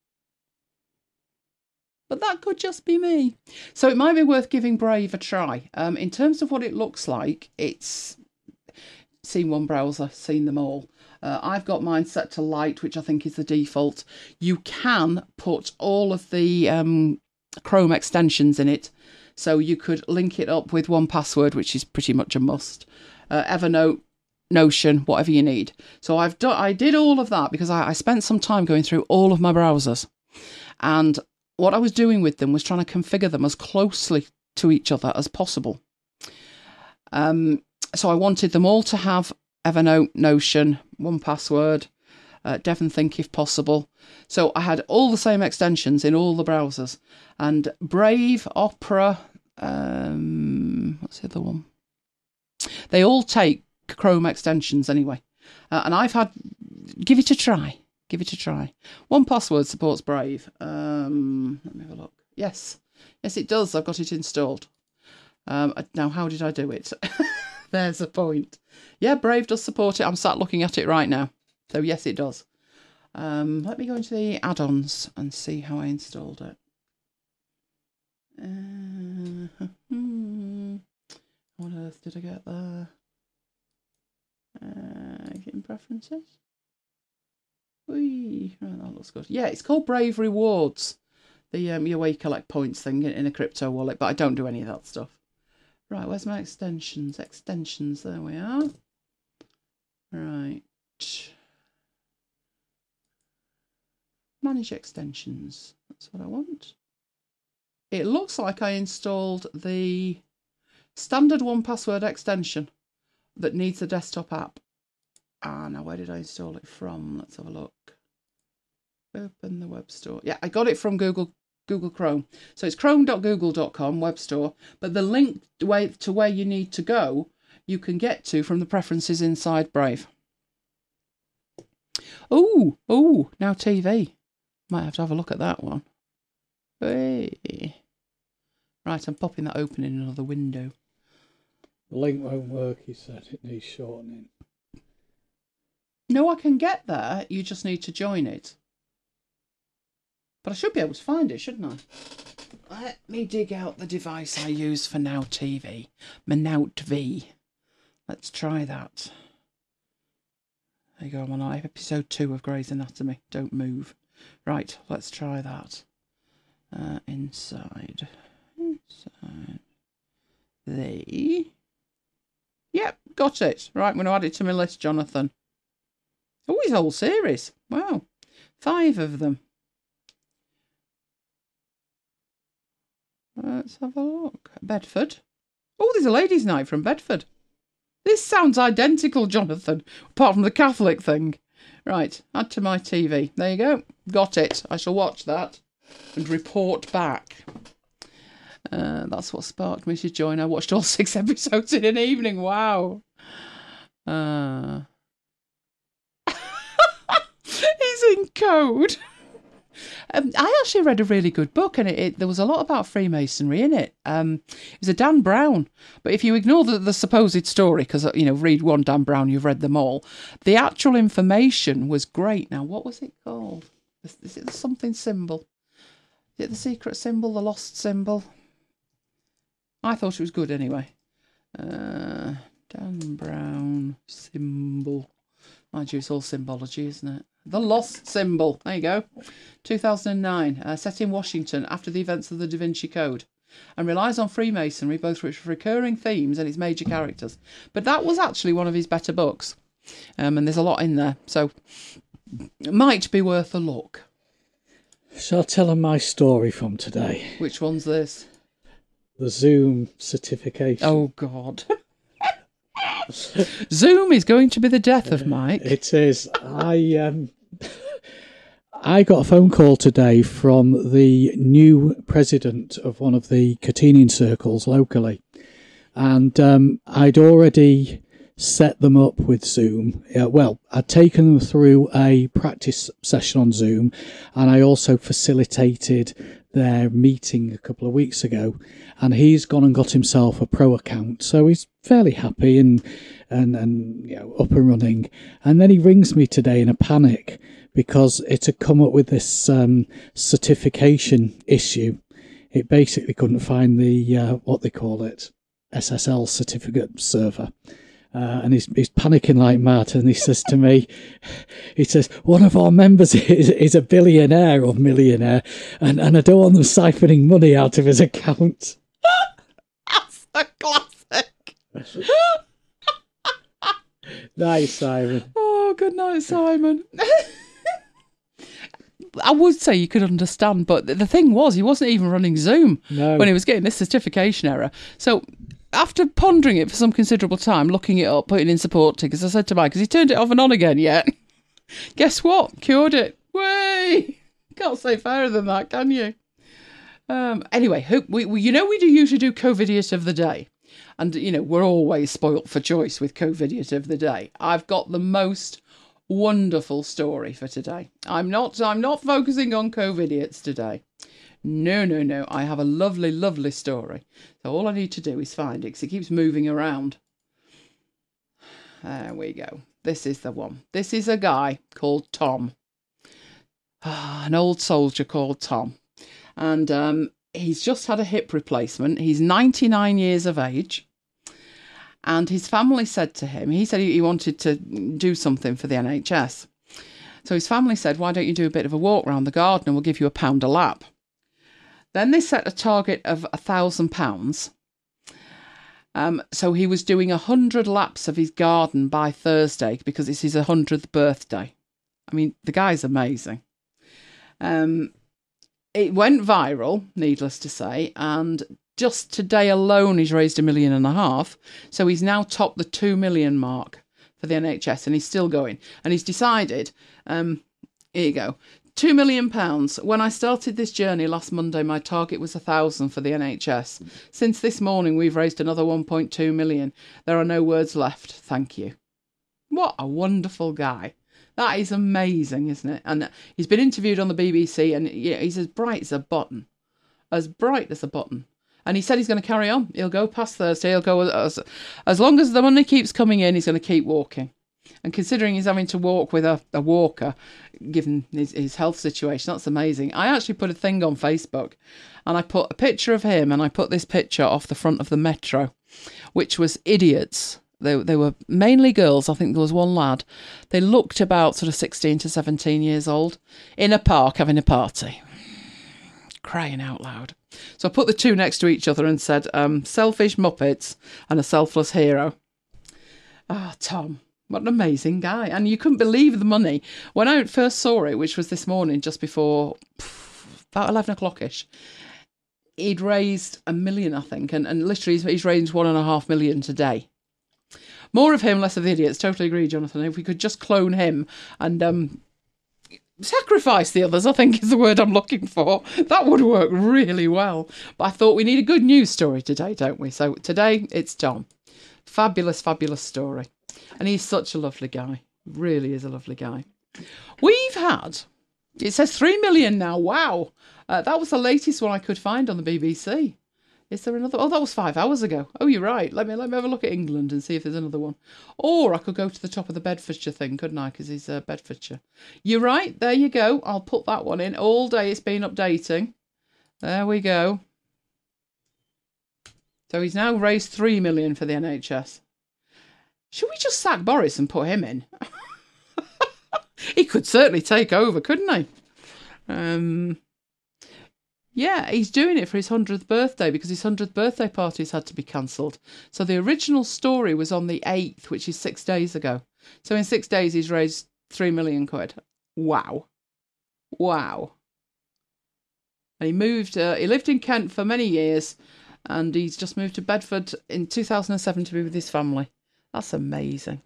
But that could just be me. So it might be worth giving Brave a try. Um, in terms of what it looks like, it's seen one browser, seen them all. Uh, I've got mine set to light, which I think is the default. You can put all of the um, Chrome extensions in it. So you could link it up with one password, which is pretty much a must. Uh, Evernote, Notion, whatever you need. So I've done, I did all of that because I, I spent some time going through all of my browsers. And what I was doing with them was trying to configure them as closely to each other as possible. Um, so I wanted them all to have Evernote, Notion, one password, uh, Devon Think if possible. So I had all the same extensions in all the browsers. And Brave, Opera, um, what's the other one? They all take Chrome extensions anyway. Uh, and I've had, give it a try. Give it a try. One Password supports Brave. Um, let me have a look. Yes. Yes, it does. I've got it installed. Um, now, how did I do it? There's a point. Yeah, Brave does support it. I'm sat looking at it right now. So, yes, it does. Um, let me go into the add-ons and see how I installed it. Uh, hmm. What on earth did I get there? Uh, getting preferences. Whee. Right, that looks good. Yeah, it's called Brave Rewards. The um, your way you collect points thing in, in a crypto wallet, but I don't do any of that stuff. Right, where's my extensions? Extensions, there we are. Right. Manage extensions. That's what I want. It looks like I installed the standard one password extension that needs a desktop app. Ah, now where did I install it from? Let's have a look. Open the web store. Yeah, I got it from Google Google Chrome. So it's chrome dot google dot com web store, but the link to where you need to go, you can get to from the preferences inside Brave. Oh, oh, now T V. Might have to have a look at that one. Hey. Right, I'm popping that open in another window. The link won't work, he said. It needs shortening. No, I can get there. You just need to join it. But I should be able to find it, shouldn't I? Let me dig out the device I use for Now T V. My Now T V. Let's try that. There you go, I'm on live. Episode two of Grey's Anatomy. Don't move. Right, let's try that. Uh, inside. Inside. The... Yep, got it. Right, I'm going to add it to my list, Jonathan. Oh, his whole series. Wow. Five of them. Let's have a look. Bedford. Oh, there's a ladies' night from Bedford. This sounds identical, Jonathan, apart from the Catholic thing. Right, add to my T V. There you go. Got it. I shall watch that and report back. Uh, that's what sparked me to join. I watched all six episodes in an evening. Wow. Uh... He's in code. Um, I actually read a really good book, and it, it, there was a lot about Freemasonry in it. Um, it was a Dan Brown, but if you ignore the, the supposed story, because you know, read one Dan Brown, you've read them all. The actual information was great. Now, what was it called? Is, is it the something symbol? Is it the secret symbol, the lost symbol? I thought it was good anyway. Uh, Dan Brown symbol. Mind you, it's all symbology, isn't it? The Lost Symbol. There you go. two thousand nine. Uh, set in Washington after the events of the Da Vinci Code. And relies on Freemasonry, both for its recurring themes and its major characters. But that was actually one of his better books. Um, and there's a lot in there. So it might be worth a look. Shall I tell them my story from today? Which one's this? The Zoom certification. Oh, God. Zoom is going to be the death of Mike. It is. I um, I got a phone call today from the new president of one of the Catenian circles locally, and um, I'd already set them up with Zoom. Uh, well, I'd taken them through a practice session on Zoom, and I also facilitated their meeting a couple of weeks ago, and he's gone and got himself a pro account, so he's fairly happy and and and you know, up and running. And then he rings me today in a panic because it had come up with this um, certification issue. It basically couldn't find the uh, what they call it, S S L certificate server. Uh, and he's, he's panicking like mad, and he says to me, he says, one of our members is, is a billionaire or millionaire, and, and I don't want them siphoning money out of his account. That's a classic. Nice, Simon. Oh, good night, Simon. I would say you could understand, but the thing was, he wasn't even running Zoom No. when he was getting this certification error. So after pondering it for some considerable time, looking it up, putting in support tickets, I said to Mike, has he turned it off and on again yet? Guess what? Cured it. Way! Can't say fairer than that, can you? Um, anyway, hope we, we, you know we do usually do COVIDiot of the day. And, you know, we're always spoilt for choice with COVIDiot of the day. I've got the most wonderful story for today. I'm not I'm not focusing on COVIDiots today. No, no, no. I have a lovely, lovely story. So all I need to do is find it because it keeps moving around. There we go. This is the one. This is a guy called Tom. Ah, an old soldier called Tom. And um, he's just had a hip replacement. He's ninety-nine years of age. And his family said to him, he said he wanted to do something for the N H S. So his family said, why don't you do a bit of a walk around the garden and we'll give you a pound a lap. Then they set a target of a thousand pounds. Um, so he was doing a hundred laps of his garden by Thursday because it's his hundredth birthday. I mean, the guy's amazing. Um, it went viral, needless to say, and just today alone he's raised a million and a half. So he's now topped the two million mark for the N H S and he's still going. And he's decided, um, here you go. Two million pounds. When I started this journey last Monday, my target was a thousand for the N H S. Since this morning, we've raised another one point two million. There are no words left. Thank you. What a wonderful guy. That is amazing, isn't it? And he's been interviewed on the B B C and yeah, he's as bright as a button. As bright as a button. And he said he's going to carry on. He'll go past Thursday. He'll go as, as long as the money keeps coming in, he's going to keep walking. And considering he's having to walk with a, a walker, given his, his health situation, that's amazing. I actually put a thing on Facebook and I put a picture of him and I put this picture off the front of the Metro, which was idiots. They, they were mainly girls. I think there was one lad. They looked about sort of sixteen to seventeen years old in a park having a party. Crying out loud. So I put the two next to each other and said, um, selfish Muppets and a selfless hero. Ah, oh, Tom. What an amazing guy. And you couldn't believe the money. When I first saw it, which was this morning, just before pff, about eleven o'clock-ish, he'd raised a million, I think. And, and literally, he's, he's raised one and a half million today. More of him, less of the idiots. Totally agree, Jonathan. If we could just clone him and um, sacrifice the others, I think is the word I'm looking for, that would work really well. But I thought we need a good news story today, don't we? So today, it's Tom. Fabulous, fabulous story. And he's such a lovely guy. Really is a lovely guy. We've had, it says three million now. Wow. Uh, that was the latest one I could find on the B B C. Is there another? Oh, that was five hours ago. Oh, you're right. Let me let me have a look at England and see if there's another one. Or I could go to the top of the Bedfordshire thing, couldn't I? Because he's uh, Bedfordshire. You're right. There you go. I'll put that one in. All day it's been updating. There we go. So he's now raised three million for the N H S. Should we just sack Boris and put him in? He could certainly take over, couldn't he? Um, yeah, he's doing it for his hundredth birthday because his hundredth birthday parties had to be cancelled. So the original story was on the eighth, which is six days ago. So in six days, he's raised three million quid. Wow. Wow. And he moved, uh, he lived in Kent for many years and he's just moved to Bedford in two thousand seven to be with his family. That's amazing.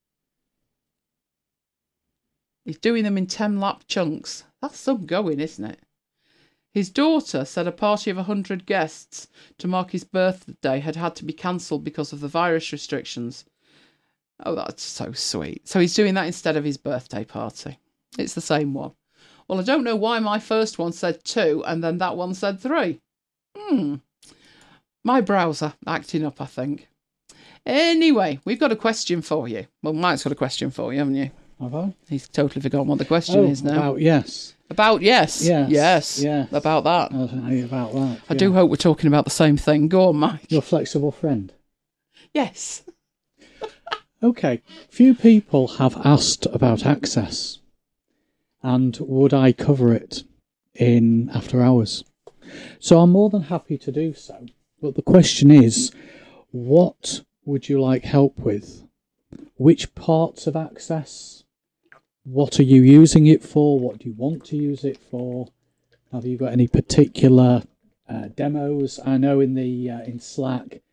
He's doing them in ten lap chunks. That's some going, isn't it? His daughter said a party of one hundred guests to mark his birthday had had to be cancelled because of the virus restrictions. Oh, that's so sweet. So he's doing that instead of his birthday party. It's the same one. Well, I don't know why my first one said two and then that one said three. Hmm. My browser acting up, I think. Anyway, we've got a question for you. Well, Mike's got a question for you, haven't you? Have I? He's totally forgotten what the question oh, is now. About yes. About yes. Yes. Yes. Yes. About that. I don't know about that. I yeah. do hope we're talking about the same thing. Go on, Mike. Your flexible friend. Yes. Okay. Few people have asked about access. And would I cover it in After Hours? So I'm more than happy to do so. But the question is, what would you like help with? Which parts of access? What are you using it for? What do you want to use it for? Have you got any particular uh, demos? I know in the uh, in Slack,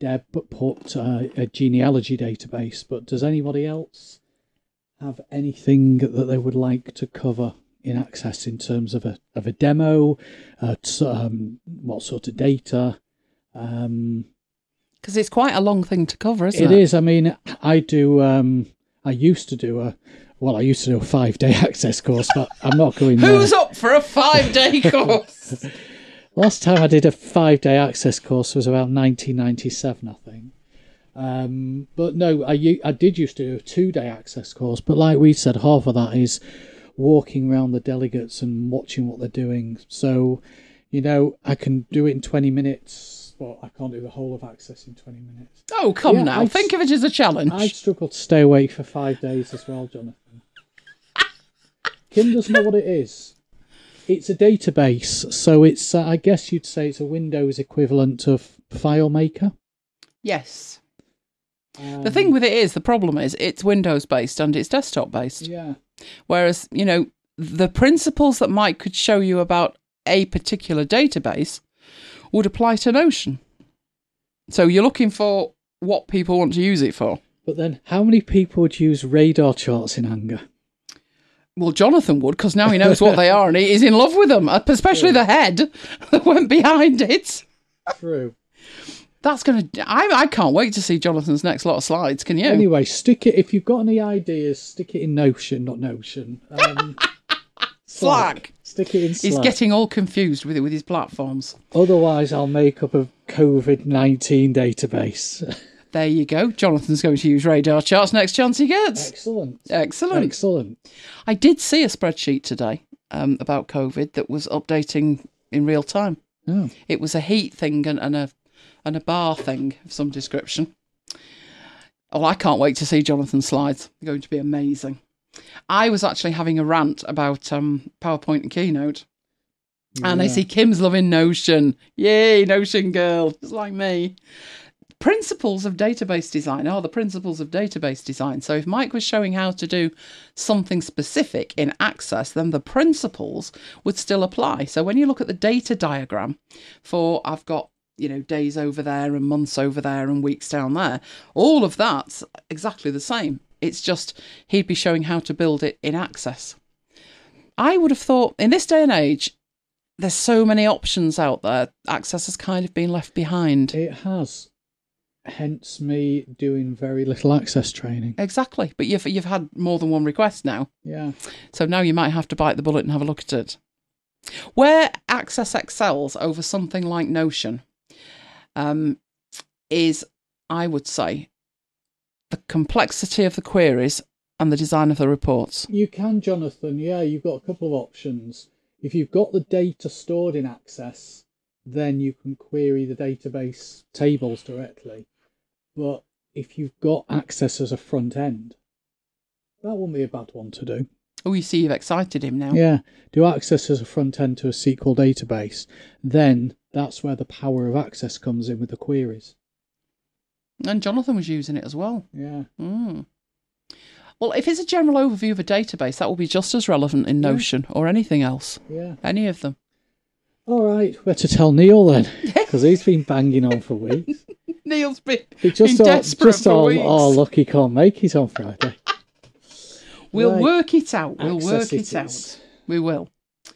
Deb put uh, a genealogy database, but does anybody else have anything that they would like to cover in Access in terms of a of a demo, uh, t- um, what sort of data? Um, Because it's quite a long thing to cover, isn't it? it is. I mean, I do. Um, I used to do a. Well, I used to do a five-day Access course, but I'm not going there. Who's up for a five-day course? Last time I did a five-day Access course was about nineteen ninety-seven, I think. Um, but no, I, u- I did used to do a two-day Access course, but like we said, half of that is walking around the delegates and watching what they're doing. So, you know, I can do it in twenty minutes, but I can't do the whole of Access in twenty minutes. Oh, come Yeah, now. I'd- Think of it as a challenge. I'd struggle to stay awake for five days as well, Jonathan. Kim doesn't know what it is. It's a database, so it's, uh, I guess you'd say it's a Windows equivalent of FileMaker. Yes. Um, The thing with it is, the problem is, it's Windows-based and it's desktop-based. Yeah. Whereas, you know, the principles that Mike could show you about a particular database would apply to Notion. So you're looking for what people want to use it for. But then, how many people would use radar charts in anger? Well, Jonathan would, because now he knows what they are and he is in love with them, especially the head that went behind it. True. That's going to... I I can't wait to see Jonathan's next lot of slides, can you? Anyway, stick it, if you've got any ideas, stick it in Notion, not Notion. Um, Slack. Stick it in Slack. He's getting all confused with it, with his platforms. Otherwise, I'll make up a COVID nineteen database. There you go. Jonathan's going to use radar charts next chance he gets. Excellent. Excellent. Excellent. I did see a spreadsheet today um, about COVID that was updating in real time. Oh. It was a heat thing and, and a and a bar thing of some description. Oh, I can't wait to see Jonathan's slides. They're going to be amazing. I was actually having a rant about um, PowerPoint and Keynote. And I Yeah. see Kim's loving Notion. Yay, Notion girl, just like me. Principles of database design are the principles of database design. So if Mike was showing how to do something specific in Access, then the principles would still apply. So when you look at the data diagram for I've got, you know, days over there and months over there and weeks down there, all of that's exactly the same. It's just he'd be showing how to build it in Access. I would have thought in this day and age, there's so many options out there. Access has kind of been left behind. It has. Hence me doing very little Access training. Exactly. But you've you've had more than one request now. Yeah. So now you might have to bite the bullet and have a look at it. Where Access excels over something like Notion um, is, I would say, the complexity of the queries and the design of the reports. You can, Jonathan. Yeah, you've got a couple of options. If you've got the data stored in Access, then you can query the database tables directly. But if you've got Access as a front end, that wouldn't be a bad one to do. Oh, you see, you've excited him now. Yeah, do Access as a front end to a S Q L database. Then that's where the power of Access comes in with the queries. And Jonathan was using it as well. Yeah. Mm. Well, if it's a general overview of a database, that will be just as relevant in Notion or anything else. Yeah. Any of them. All right, where to tell Neil then? Because he's been banging on for weeks. Neil's been, He just been thought, desperate just for thought, weeks. oh, look, he can't make it on Friday. We'll Right. work it out. We'll Access work it it out. is. We will.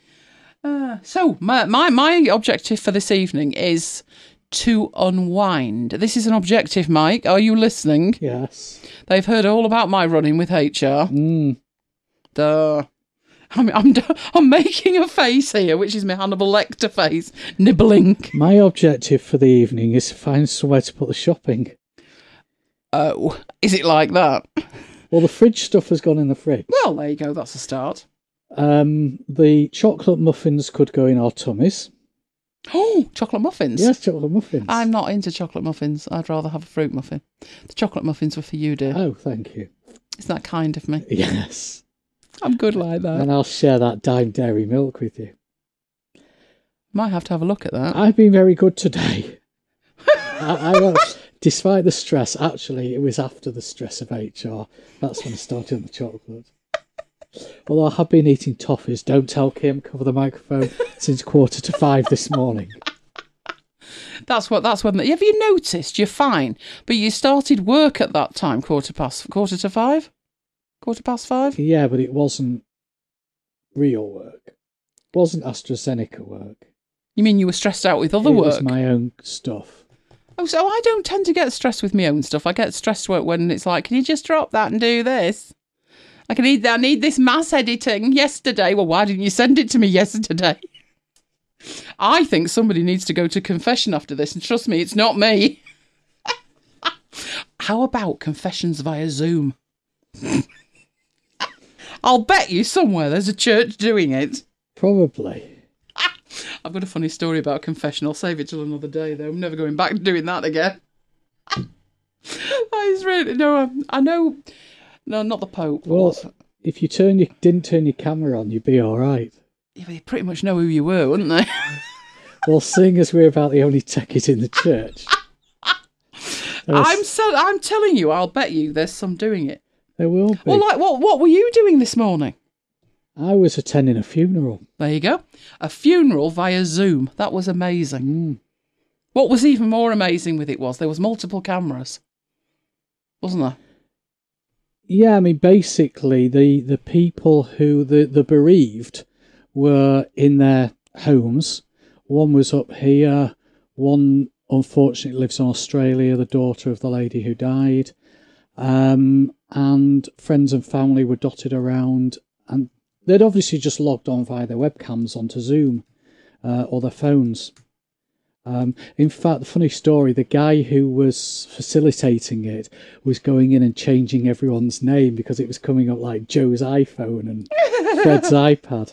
Uh, so, my, my, my objective for this evening is to unwind. This is an objective, Mike. Are you listening? Yes. They've heard all about my running with H R. Mm. Duh. I'm, I'm, I'm making a face here, which is my Hannibal Lecter face, nibbling. My objective for the evening is to find somewhere to put the shopping. Oh, is it like that? Well, the fridge stuff has gone in the fridge. Well, there you go. That's a start. Um, the chocolate muffins could go in our tummies. Oh, chocolate muffins. Yes, chocolate muffins. I'm not into chocolate muffins. I'd rather have a fruit muffin. The chocolate muffins were for you, dear. Oh, thank you. Isn't that kind of me? Yes. I'm good like that. And I'll share that Dime Dairy milk with you. Might have to have a look at that. I've been very good today. I, I was, despite the stress, actually, it was after the stress of H R. That's when I started on the chocolate. Although I have been eating toffees, don't tell Kim, cover the microphone, since quarter to five this morning. That's what. That's when. Have you noticed? You're fine, but you started work at that time, quarter past, quarter to five, quarter past five. Yeah, but it wasn't real work. It wasn't AstraZeneca work. You mean you were stressed out with other it work? It was my own stuff. Oh, so I don't tend to get stressed with my own stuff. I get stressed work when it's like, can you just drop that and do this? I can need. I need this mass editing yesterday. Well, why didn't you send it to me yesterday? I think somebody needs to go to confession after this, and trust me, it's not me. How about confessions via Zoom? I'll bet you somewhere there's a church doing it. Probably. I've got a funny story about confession. I'll save it till another day, though. I'm never going back to doing that again. That is really... No, I know... No, not the Pope. Well, if you turn your, didn't turn your camera on, you'd be all right. Yeah, they pretty much know who you were, wouldn't they? Well, seeing as we're about the only techie in the church... I'm so, I'm telling you, I'll bet you there's some doing it. There will be. Well, like, what, what were you doing this morning? I was attending a funeral. There you go. A funeral via Zoom. That was amazing. Mm. What was even more amazing with it was there was multiple cameras. Wasn't there? Yeah, I mean, basically, the, the people who, the, the bereaved, were in their homes. One was up here. One, unfortunately, lives in Australia, the daughter of the lady who died. Um, and friends and family were dotted around. And they'd obviously just logged on via their webcams onto Zoom uh, or their phones. Um, in fact, the funny story, the guy who was facilitating it was going in and changing everyone's name because it was coming up like Joe's iPhone and Fred's iPad.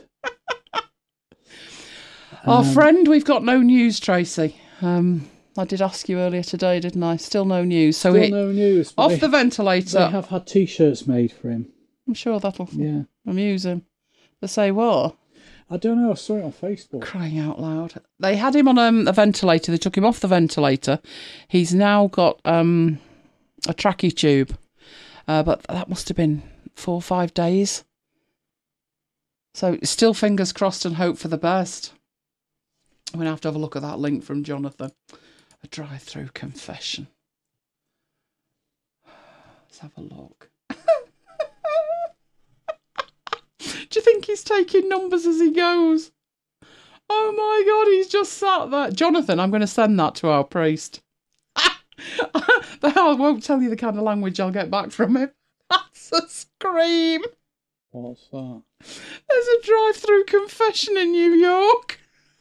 Our Um, friend, we've got no news, Tracy. Um, I did ask you earlier today, didn't I? Still no news. So Still it, no news. but off they, the ventilator. They have had T-shirts made for him. I'm sure that'll Yeah. amuse him. They say what? I don't know. I saw it on Facebook. Crying out loud. They had him on um, a ventilator. They took him off the ventilator. He's now got um, a trachea tube. Uh, but that must have been four or five days. So still fingers crossed and hope for the best. I'm going to have to have a look at that link from Jonathan. A drive-through confession. Let's have a look. Do you think he's taking numbers as he goes? Oh my God, he's just sat there. Jonathan, I'm going to send that to our priest. I won't tell you the kind of language I'll get back from him. That's a scream. What's that? There's a drive-through confession in New York.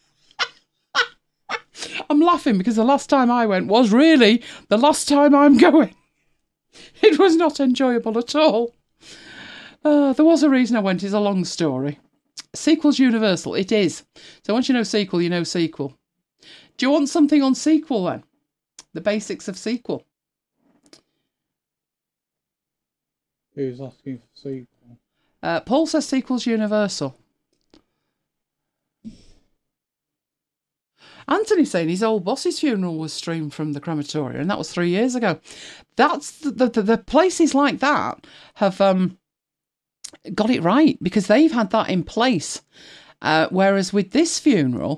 I'm laughing because the last time I went was really the last time I'm going. It was not enjoyable at all. Uh, there was a reason I went. It's a long story. Sequel's universal. It is. So once you know sequel, you know sequel. Do you want something on sequel then? The basics of sequel. Who's asking for sequel? Uh, Paul says sequel's universal. Anthony's saying his old boss's funeral was streamed from the crematorium, and that was three years ago. That's the the, the places like that have um, got it right because they've had that in place. Uh, whereas with this funeral,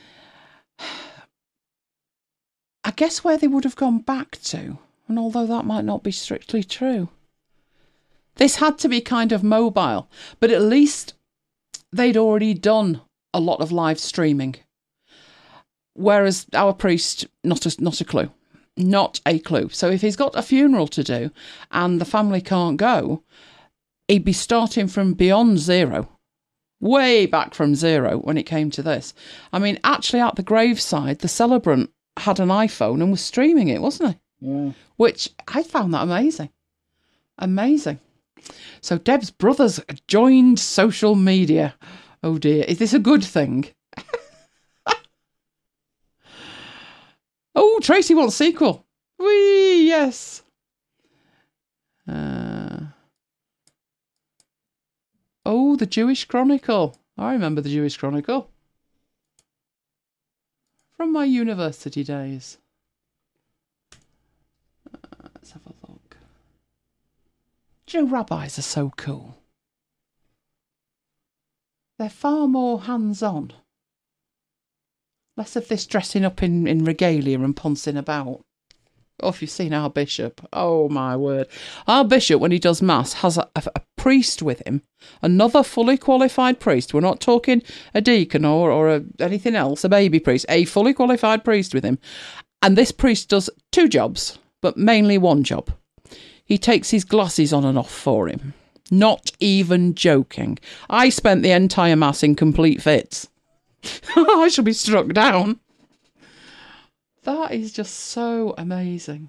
I guess where they would have gone back to, and although that might not be strictly true, this had to be kind of mobile, but at least they'd already done a lot of live streaming. Whereas our priest, not a, not a clue. Not a clue. So if he's got a funeral to do and the family can't go, he'd be starting from beyond zero. Way back from zero when it came to this. I mean, actually at the graveside, the celebrant had an iPhone and was streaming it, wasn't he? Yeah. Which I found that amazing. Amazing. So Deb's brothers joined social media. Oh dear. Is this a good thing? Oh, Tracy wants sequel. Whee, yes. Uh, oh, the Jewish Chronicle. I remember the Jewish Chronicle. From my university days. Uh, let's have a look. Do you know, rabbis are so cool. They're far more hands-on Less of this dressing up in, in regalia and pouncing about. Oh, if you've seen our bishop, oh my word. Our bishop, when he does mass, has a, a, a priest with him, another fully qualified priest. We're not talking a deacon or, or a, anything else, a baby priest, a fully qualified priest with him. And this priest does two jobs, but mainly one job. He takes his glasses on and off for him. Not even joking. I spent the entire mass in complete fits. I shall be struck down. That is just so amazing.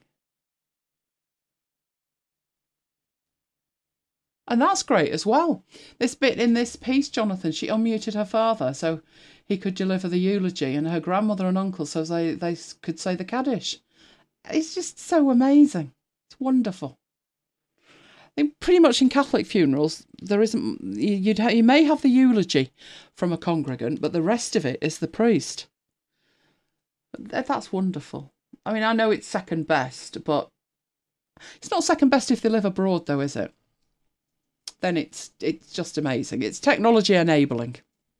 And that's great as well. This bit in this piece, Jonathan, she unmuted her father so he could deliver the eulogy, and her grandmother and uncle so they, they could say the Kaddish. It's just so amazing. It's wonderful. I think pretty much in Catholic funerals, there isn't. You'd ha- you may have the eulogy from a congregant, but the rest of it is the priest. That's wonderful. I mean, I know it's second best, but it's not second best if they live abroad, though, is it? Then it's it's just amazing. It's technology enabling.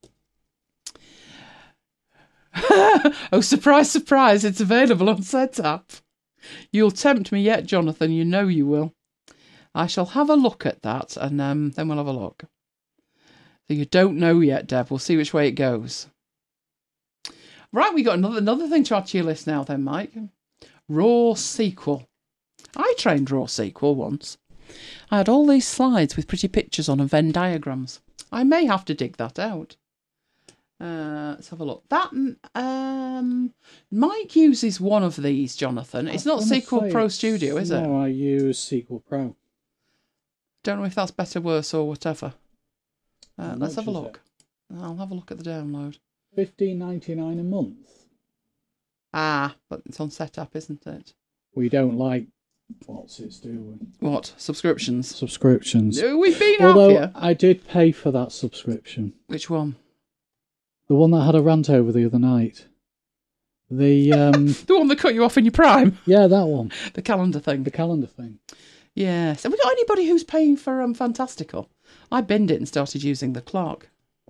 Oh, surprise, surprise! It's available on Setup. You'll tempt me yet, Jonathan. You know you will. I shall have a look at that, and um, then we'll have a look. So you don't know yet, Deb. We'll see which way it goes. Right, we got another another thing to add to your list now, then, Mike. Raw S Q L. I trained Raw S Q L once. I had all these slides with pretty pictures on and Venn diagrams. I may have to dig that out. Uh, let's have a look. That um, Mike uses one of these, Jonathan. It's not S Q L Pro Studio, is it? No, I use S Q L Pro. Don't know if that's better, worse, or whatever. Uh, How let's much have a is look. I'll have a look at the download. fifteen ninety-nine a month. Ah, but it's on Setup, isn't it? We don't like what's it do we? What? Subscriptions? Subscriptions. Uh, We've been Although happier. I did pay for that subscription. Which one? The one that I had a rant over the other night. The um The one that cut you off in your prime? yeah, that one. The calendar thing. The calendar thing. Yes. Have we got anybody who's paying for um, Fantastical? I binned it and started using the Clark.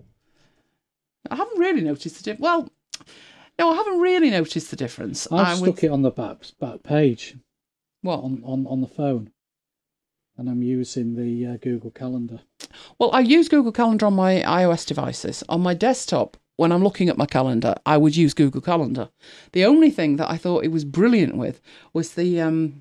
I haven't really noticed the difference. Well, no, I haven't really noticed the difference. I've I stuck would... it on the back back page What? on, on, on the phone. And I'm using the uh, Google Calendar. Well, I use Google Calendar on my iOS devices. On my desktop, when I'm looking at my calendar, I would use Google Calendar. The only thing that I thought it was brilliant with was the um,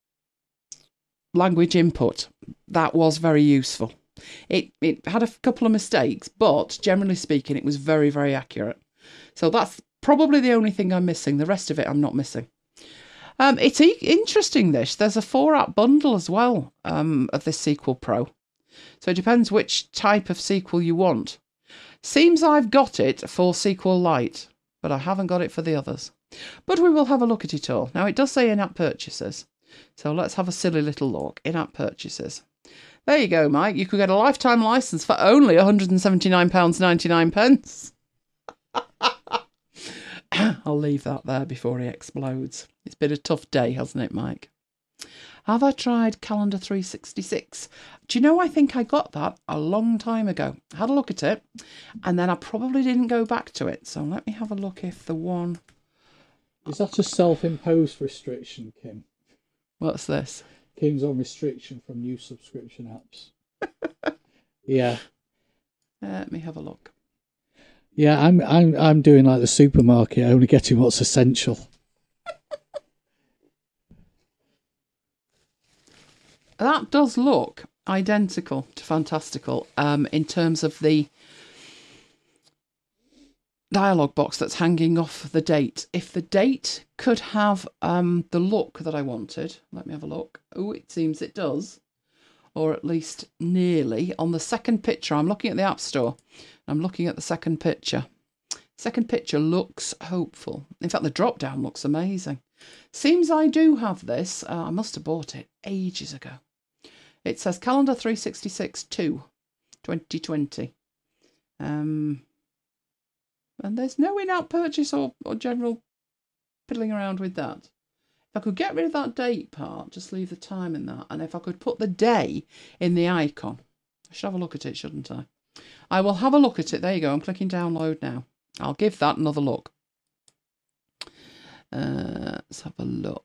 language input. That was very useful. It it had a couple of mistakes, but generally speaking, it was very, very accurate. So that's probably the only thing I'm missing. The rest of it, I'm not missing. Um, it's e- interesting, this. There's a four-app bundle as well um, of this S Q L Pro. So it depends which type of S Q L you want. Seems I've got it for S Q L Lite, but I haven't got it for the others. But we will have a look at it all. Now, it does say in-app purchases. So let's have a silly little look. In-app purchases. There you go, Mike. You could get a lifetime license for only one hundred seventy-nine pounds ninety-nine. I'll leave that there before he explodes. It's been a tough day, hasn't it, Mike? Have I tried Calendar three sixty-six? Do you know, I think I got that a long time ago. I had a look at it, and then I probably didn't go back to it. So let me have a look if the one... Is that a self-imposed restriction, Kim? What's this? Kim's on restriction from new subscription apps. Yeah. Uh, let me have a look. Yeah, I'm I'm I'm doing like the supermarket, only getting what's essential. That does look identical to Fantastical um, in terms of the dialogue box that's hanging off the date. If the date could have um, the look that I wanted, let me have a look. Oh, it seems it does. Or at least nearly. On the second picture, I'm looking at the App Store. I'm looking at the second picture. Second picture looks hopeful. In fact, the drop down looks amazing. Seems I do have this. Uh, I must have bought it ages ago. It says Calendar three sixty-six two, twenty twenty. Um, and there's no in-app purchase or, or general piddling around with that. If I could get rid of that date part, just leave the time in that. And if I could put the day in the icon, I should have a look at it, shouldn't I? I will have a look at it. There you go. I'm clicking download now. I'll give that another look. Uh, let's have a look.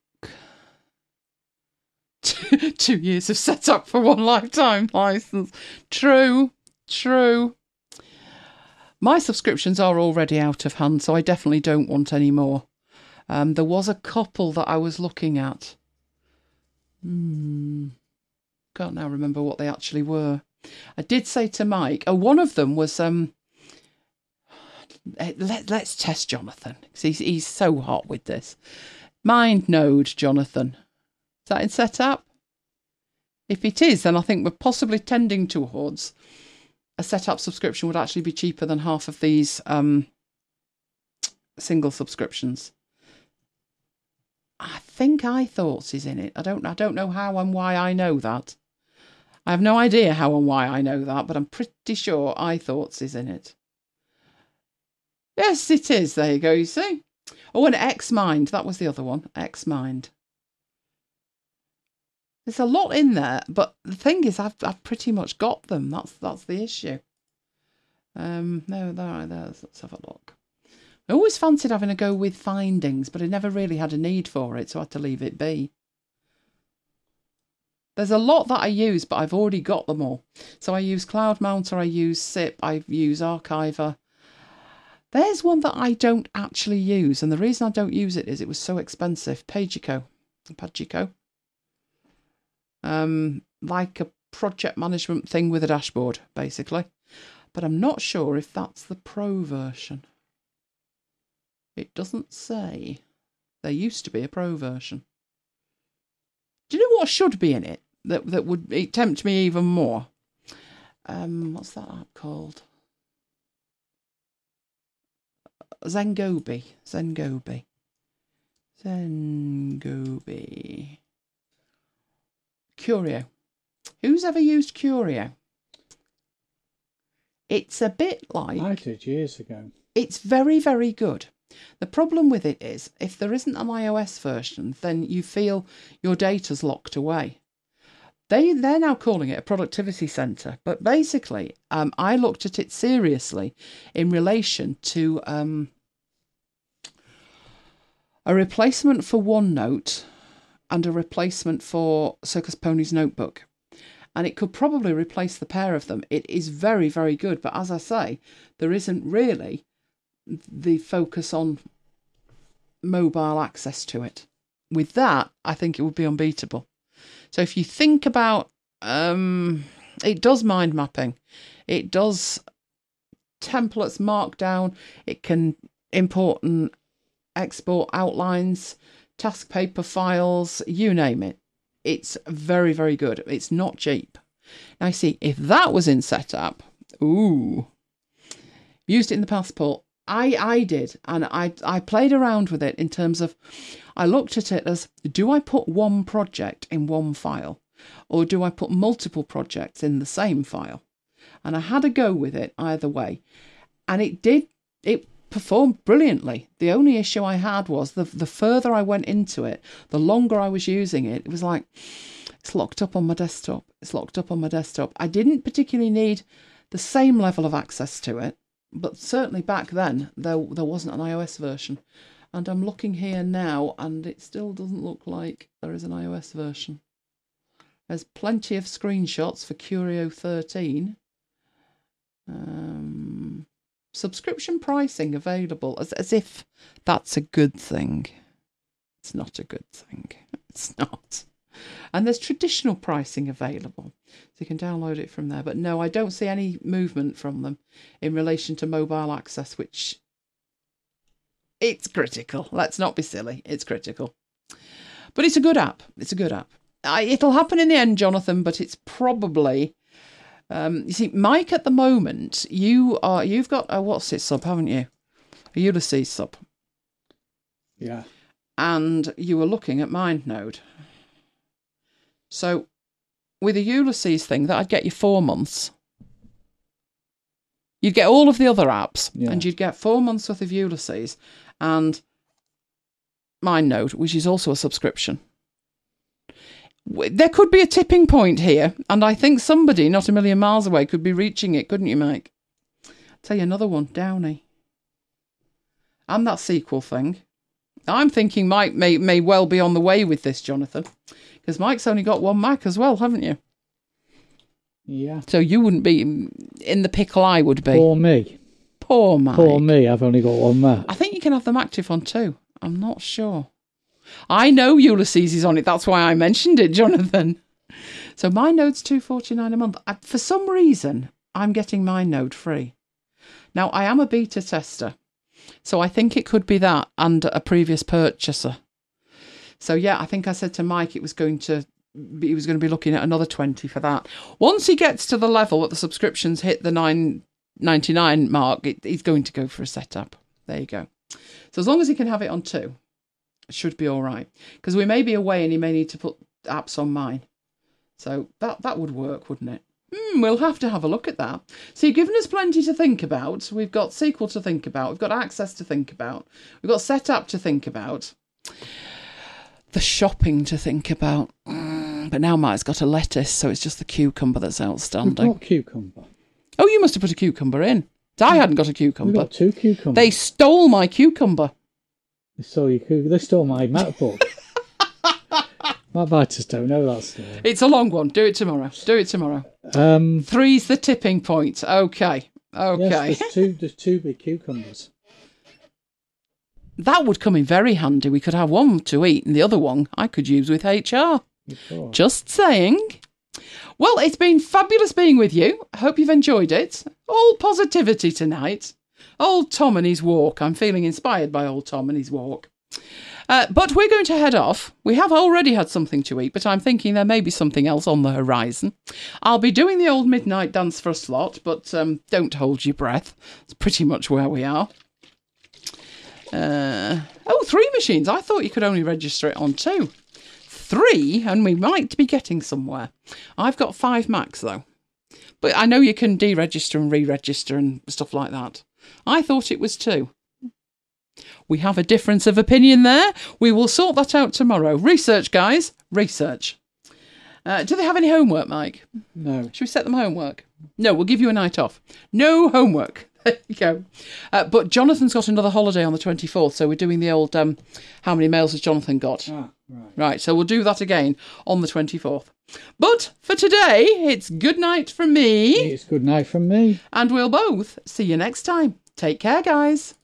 Two years of setup for one lifetime license. True, true. My subscriptions are already out of hand, so I definitely don't want any more. Um, there was a couple that I was looking at. Hmm. Can't now remember what they actually were. I did say to Mike, oh, one of them was, um, let, let's test Jonathan, because he's, he's so hot with this. MindNode, Jonathan. Is that in setup? If it is, then I think we're possibly tending towards a setup subscription would actually be cheaper than half of these um, single subscriptions. I think iThoughts is in it. I don't, I don't know how and why I know that. I have no idea how and why I know that, but I'm pretty sure iThoughts is in it. Yes, it is. There you go, you see. Oh, and Xmind. That was the other one. Xmind. There's a lot in there, but the thing is, I've I've pretty much got them. That's that's the issue. Um, no, there, there's. Let's have a look. I always fancied having a go with Findings, but I never really had a need for it, so I had to leave it be. There's a lot that I use, but I've already got them all. So I use Cloud Mounter, I use S I P, I use Archiver. There's one that I don't actually use, and the reason I don't use it is it was so expensive. Pagico. Pagico. Um, like a project management thing with a dashboard, basically. But I'm not sure if that's the Pro version. It doesn't say. There used to be a Pro version. Do you know what should be in it that that would tempt me even more? Um, what's that app called? Zengobi. Zengobi. Zengobi. Curio. Who's ever used Curio? It's a bit like... I did years ago. It's very, very good. The problem with it is, if there isn't an iOS version, then you feel your data's locked away. They, they're now calling it a productivity centre, but basically, um, I looked at it seriously in relation to um, a replacement for OneNote and a replacement for Circus Pony's Notebook. And it could probably replace the pair of them. It is very, very good. But as I say, there isn't really the focus on mobile access to it. With that, I think it would be unbeatable. So if you think about, um, it does mind mapping. It does templates, markdown. It can import and export outlines, task paper files, you name it. It's very, very good. It's not cheap. Now, see, if that was in setup, ooh, used it in the Passport. I, I did, and I, I played around with it in terms of, I looked at it as, do I put one project in one file, or do I put multiple projects in the same file? And I had a go with it either way, and it did, it performed brilliantly. The only issue I had was the the further I went into it, the longer I was using it, it was like, it's locked up on my desktop. It's locked up on my desktop. I didn't particularly need the same level of access to it, but certainly back then, there, there wasn't an iOS version. And I'm looking here now, and it still doesn't look like there is an iOS version. There's plenty of screenshots for Curio thirteen. Um... Subscription pricing available, as, as if that's a good thing. It's not a good thing. It's not. And there's traditional pricing available, so you can download it from there. But no, I don't see any movement from them in relation to mobile access, which it's critical. Let's not be silly. It's critical. But it's a good app. It's a good app. I, it'll happen in the end, Jonathan, but it's probably... Um, you see, Mike, at the moment, you are, you've got a what's it sub, haven't you? A Ulysses sub. Yeah. And you were looking at MindNode. So, with a Ulysses thing, that'd get you four months. You'd get all of the other apps, yeah. And you'd get four months worth of Ulysses and MindNode, which is also a subscription. There could be a tipping point here, and I think somebody not a million miles away could be reaching it, couldn't you, Mike? I'll tell you another one, Downy. And that sequel thing. I'm thinking Mike may, may well be on the way with this, Jonathan. Because Mike's only got one Mac as well, haven't you? Yeah. So you wouldn't be in the pickle I would be. Poor me. Poor Mike. Poor me, I've only got one Mac. I think you can have them active on two. I'm not sure. I know Ulysses is on it. That's why I mentioned it, Jonathan. So my node's two hundred forty-nine dollars a month. I, for some reason, I'm getting my node free. Now, I am a beta tester. So I think it could be that and a previous purchaser. So yeah, I think I said to Mike it was going to he was going to be looking at another twenty for that. Once he gets to the level that the subscriptions hit the nine ninety-nine mark, it, he's going to go for a setup. There you go. So as long as he can have it on two, it should be all right. Because we may be away and he may need to put apps on mine. So that, that would work, wouldn't it? Hmm, we'll have to have a look at that. So you've given us plenty to think about. We've got S Q L to think about. We've got access to think about. We've got setup to think about. The shopping to think about. Mm, but now Mike's got a lettuce, so it's just the cucumber that's outstanding. We've got cucumber. Oh, you must have put a cucumber in. I hadn't got a cucumber. We've got two cucumbers. They stole my cucumber. They stole, your cu- they stole my MacBook. My biters don't know that story. It's a long one. Do it tomorrow. Do it tomorrow. Um, Three's the tipping point. Okay. Okay. Yes, there's two, there's two big cucumbers. That would come in very handy. We could have one to eat and the other one I could use with H R. Sure. Just saying. Well, it's been fabulous being with you. I hope you've enjoyed it. All positivity tonight. Old Tom and his walk. I'm feeling inspired by old Tom and his walk. Uh, but we're going to head off. We have already had something to eat, but I'm thinking there may be something else on the horizon. I'll be doing the old midnight dance for a slot, but um, don't hold your breath. It's pretty much where we are. Uh, oh, three machines. I thought you could only register it on two. Three, and we might be getting somewhere. I've got five Macs, though. But I know you can deregister and re-register and stuff like that. I thought it was two. We have a difference of opinion there. We will sort that out tomorrow. Research, guys. Research. Uh, do they have any homework, Mike? No. Should we set them homework? No, we'll give you a night off. No homework. There you go. Uh, but Jonathan's got another holiday on the twenty-fourth, so we're doing the old, um, how many mails has Jonathan got? Ah, right. Right, so we'll do that again on the twenty-fourth. But for today, it's good night from me. It's good night from me. And we'll both see you next time. Take care, guys.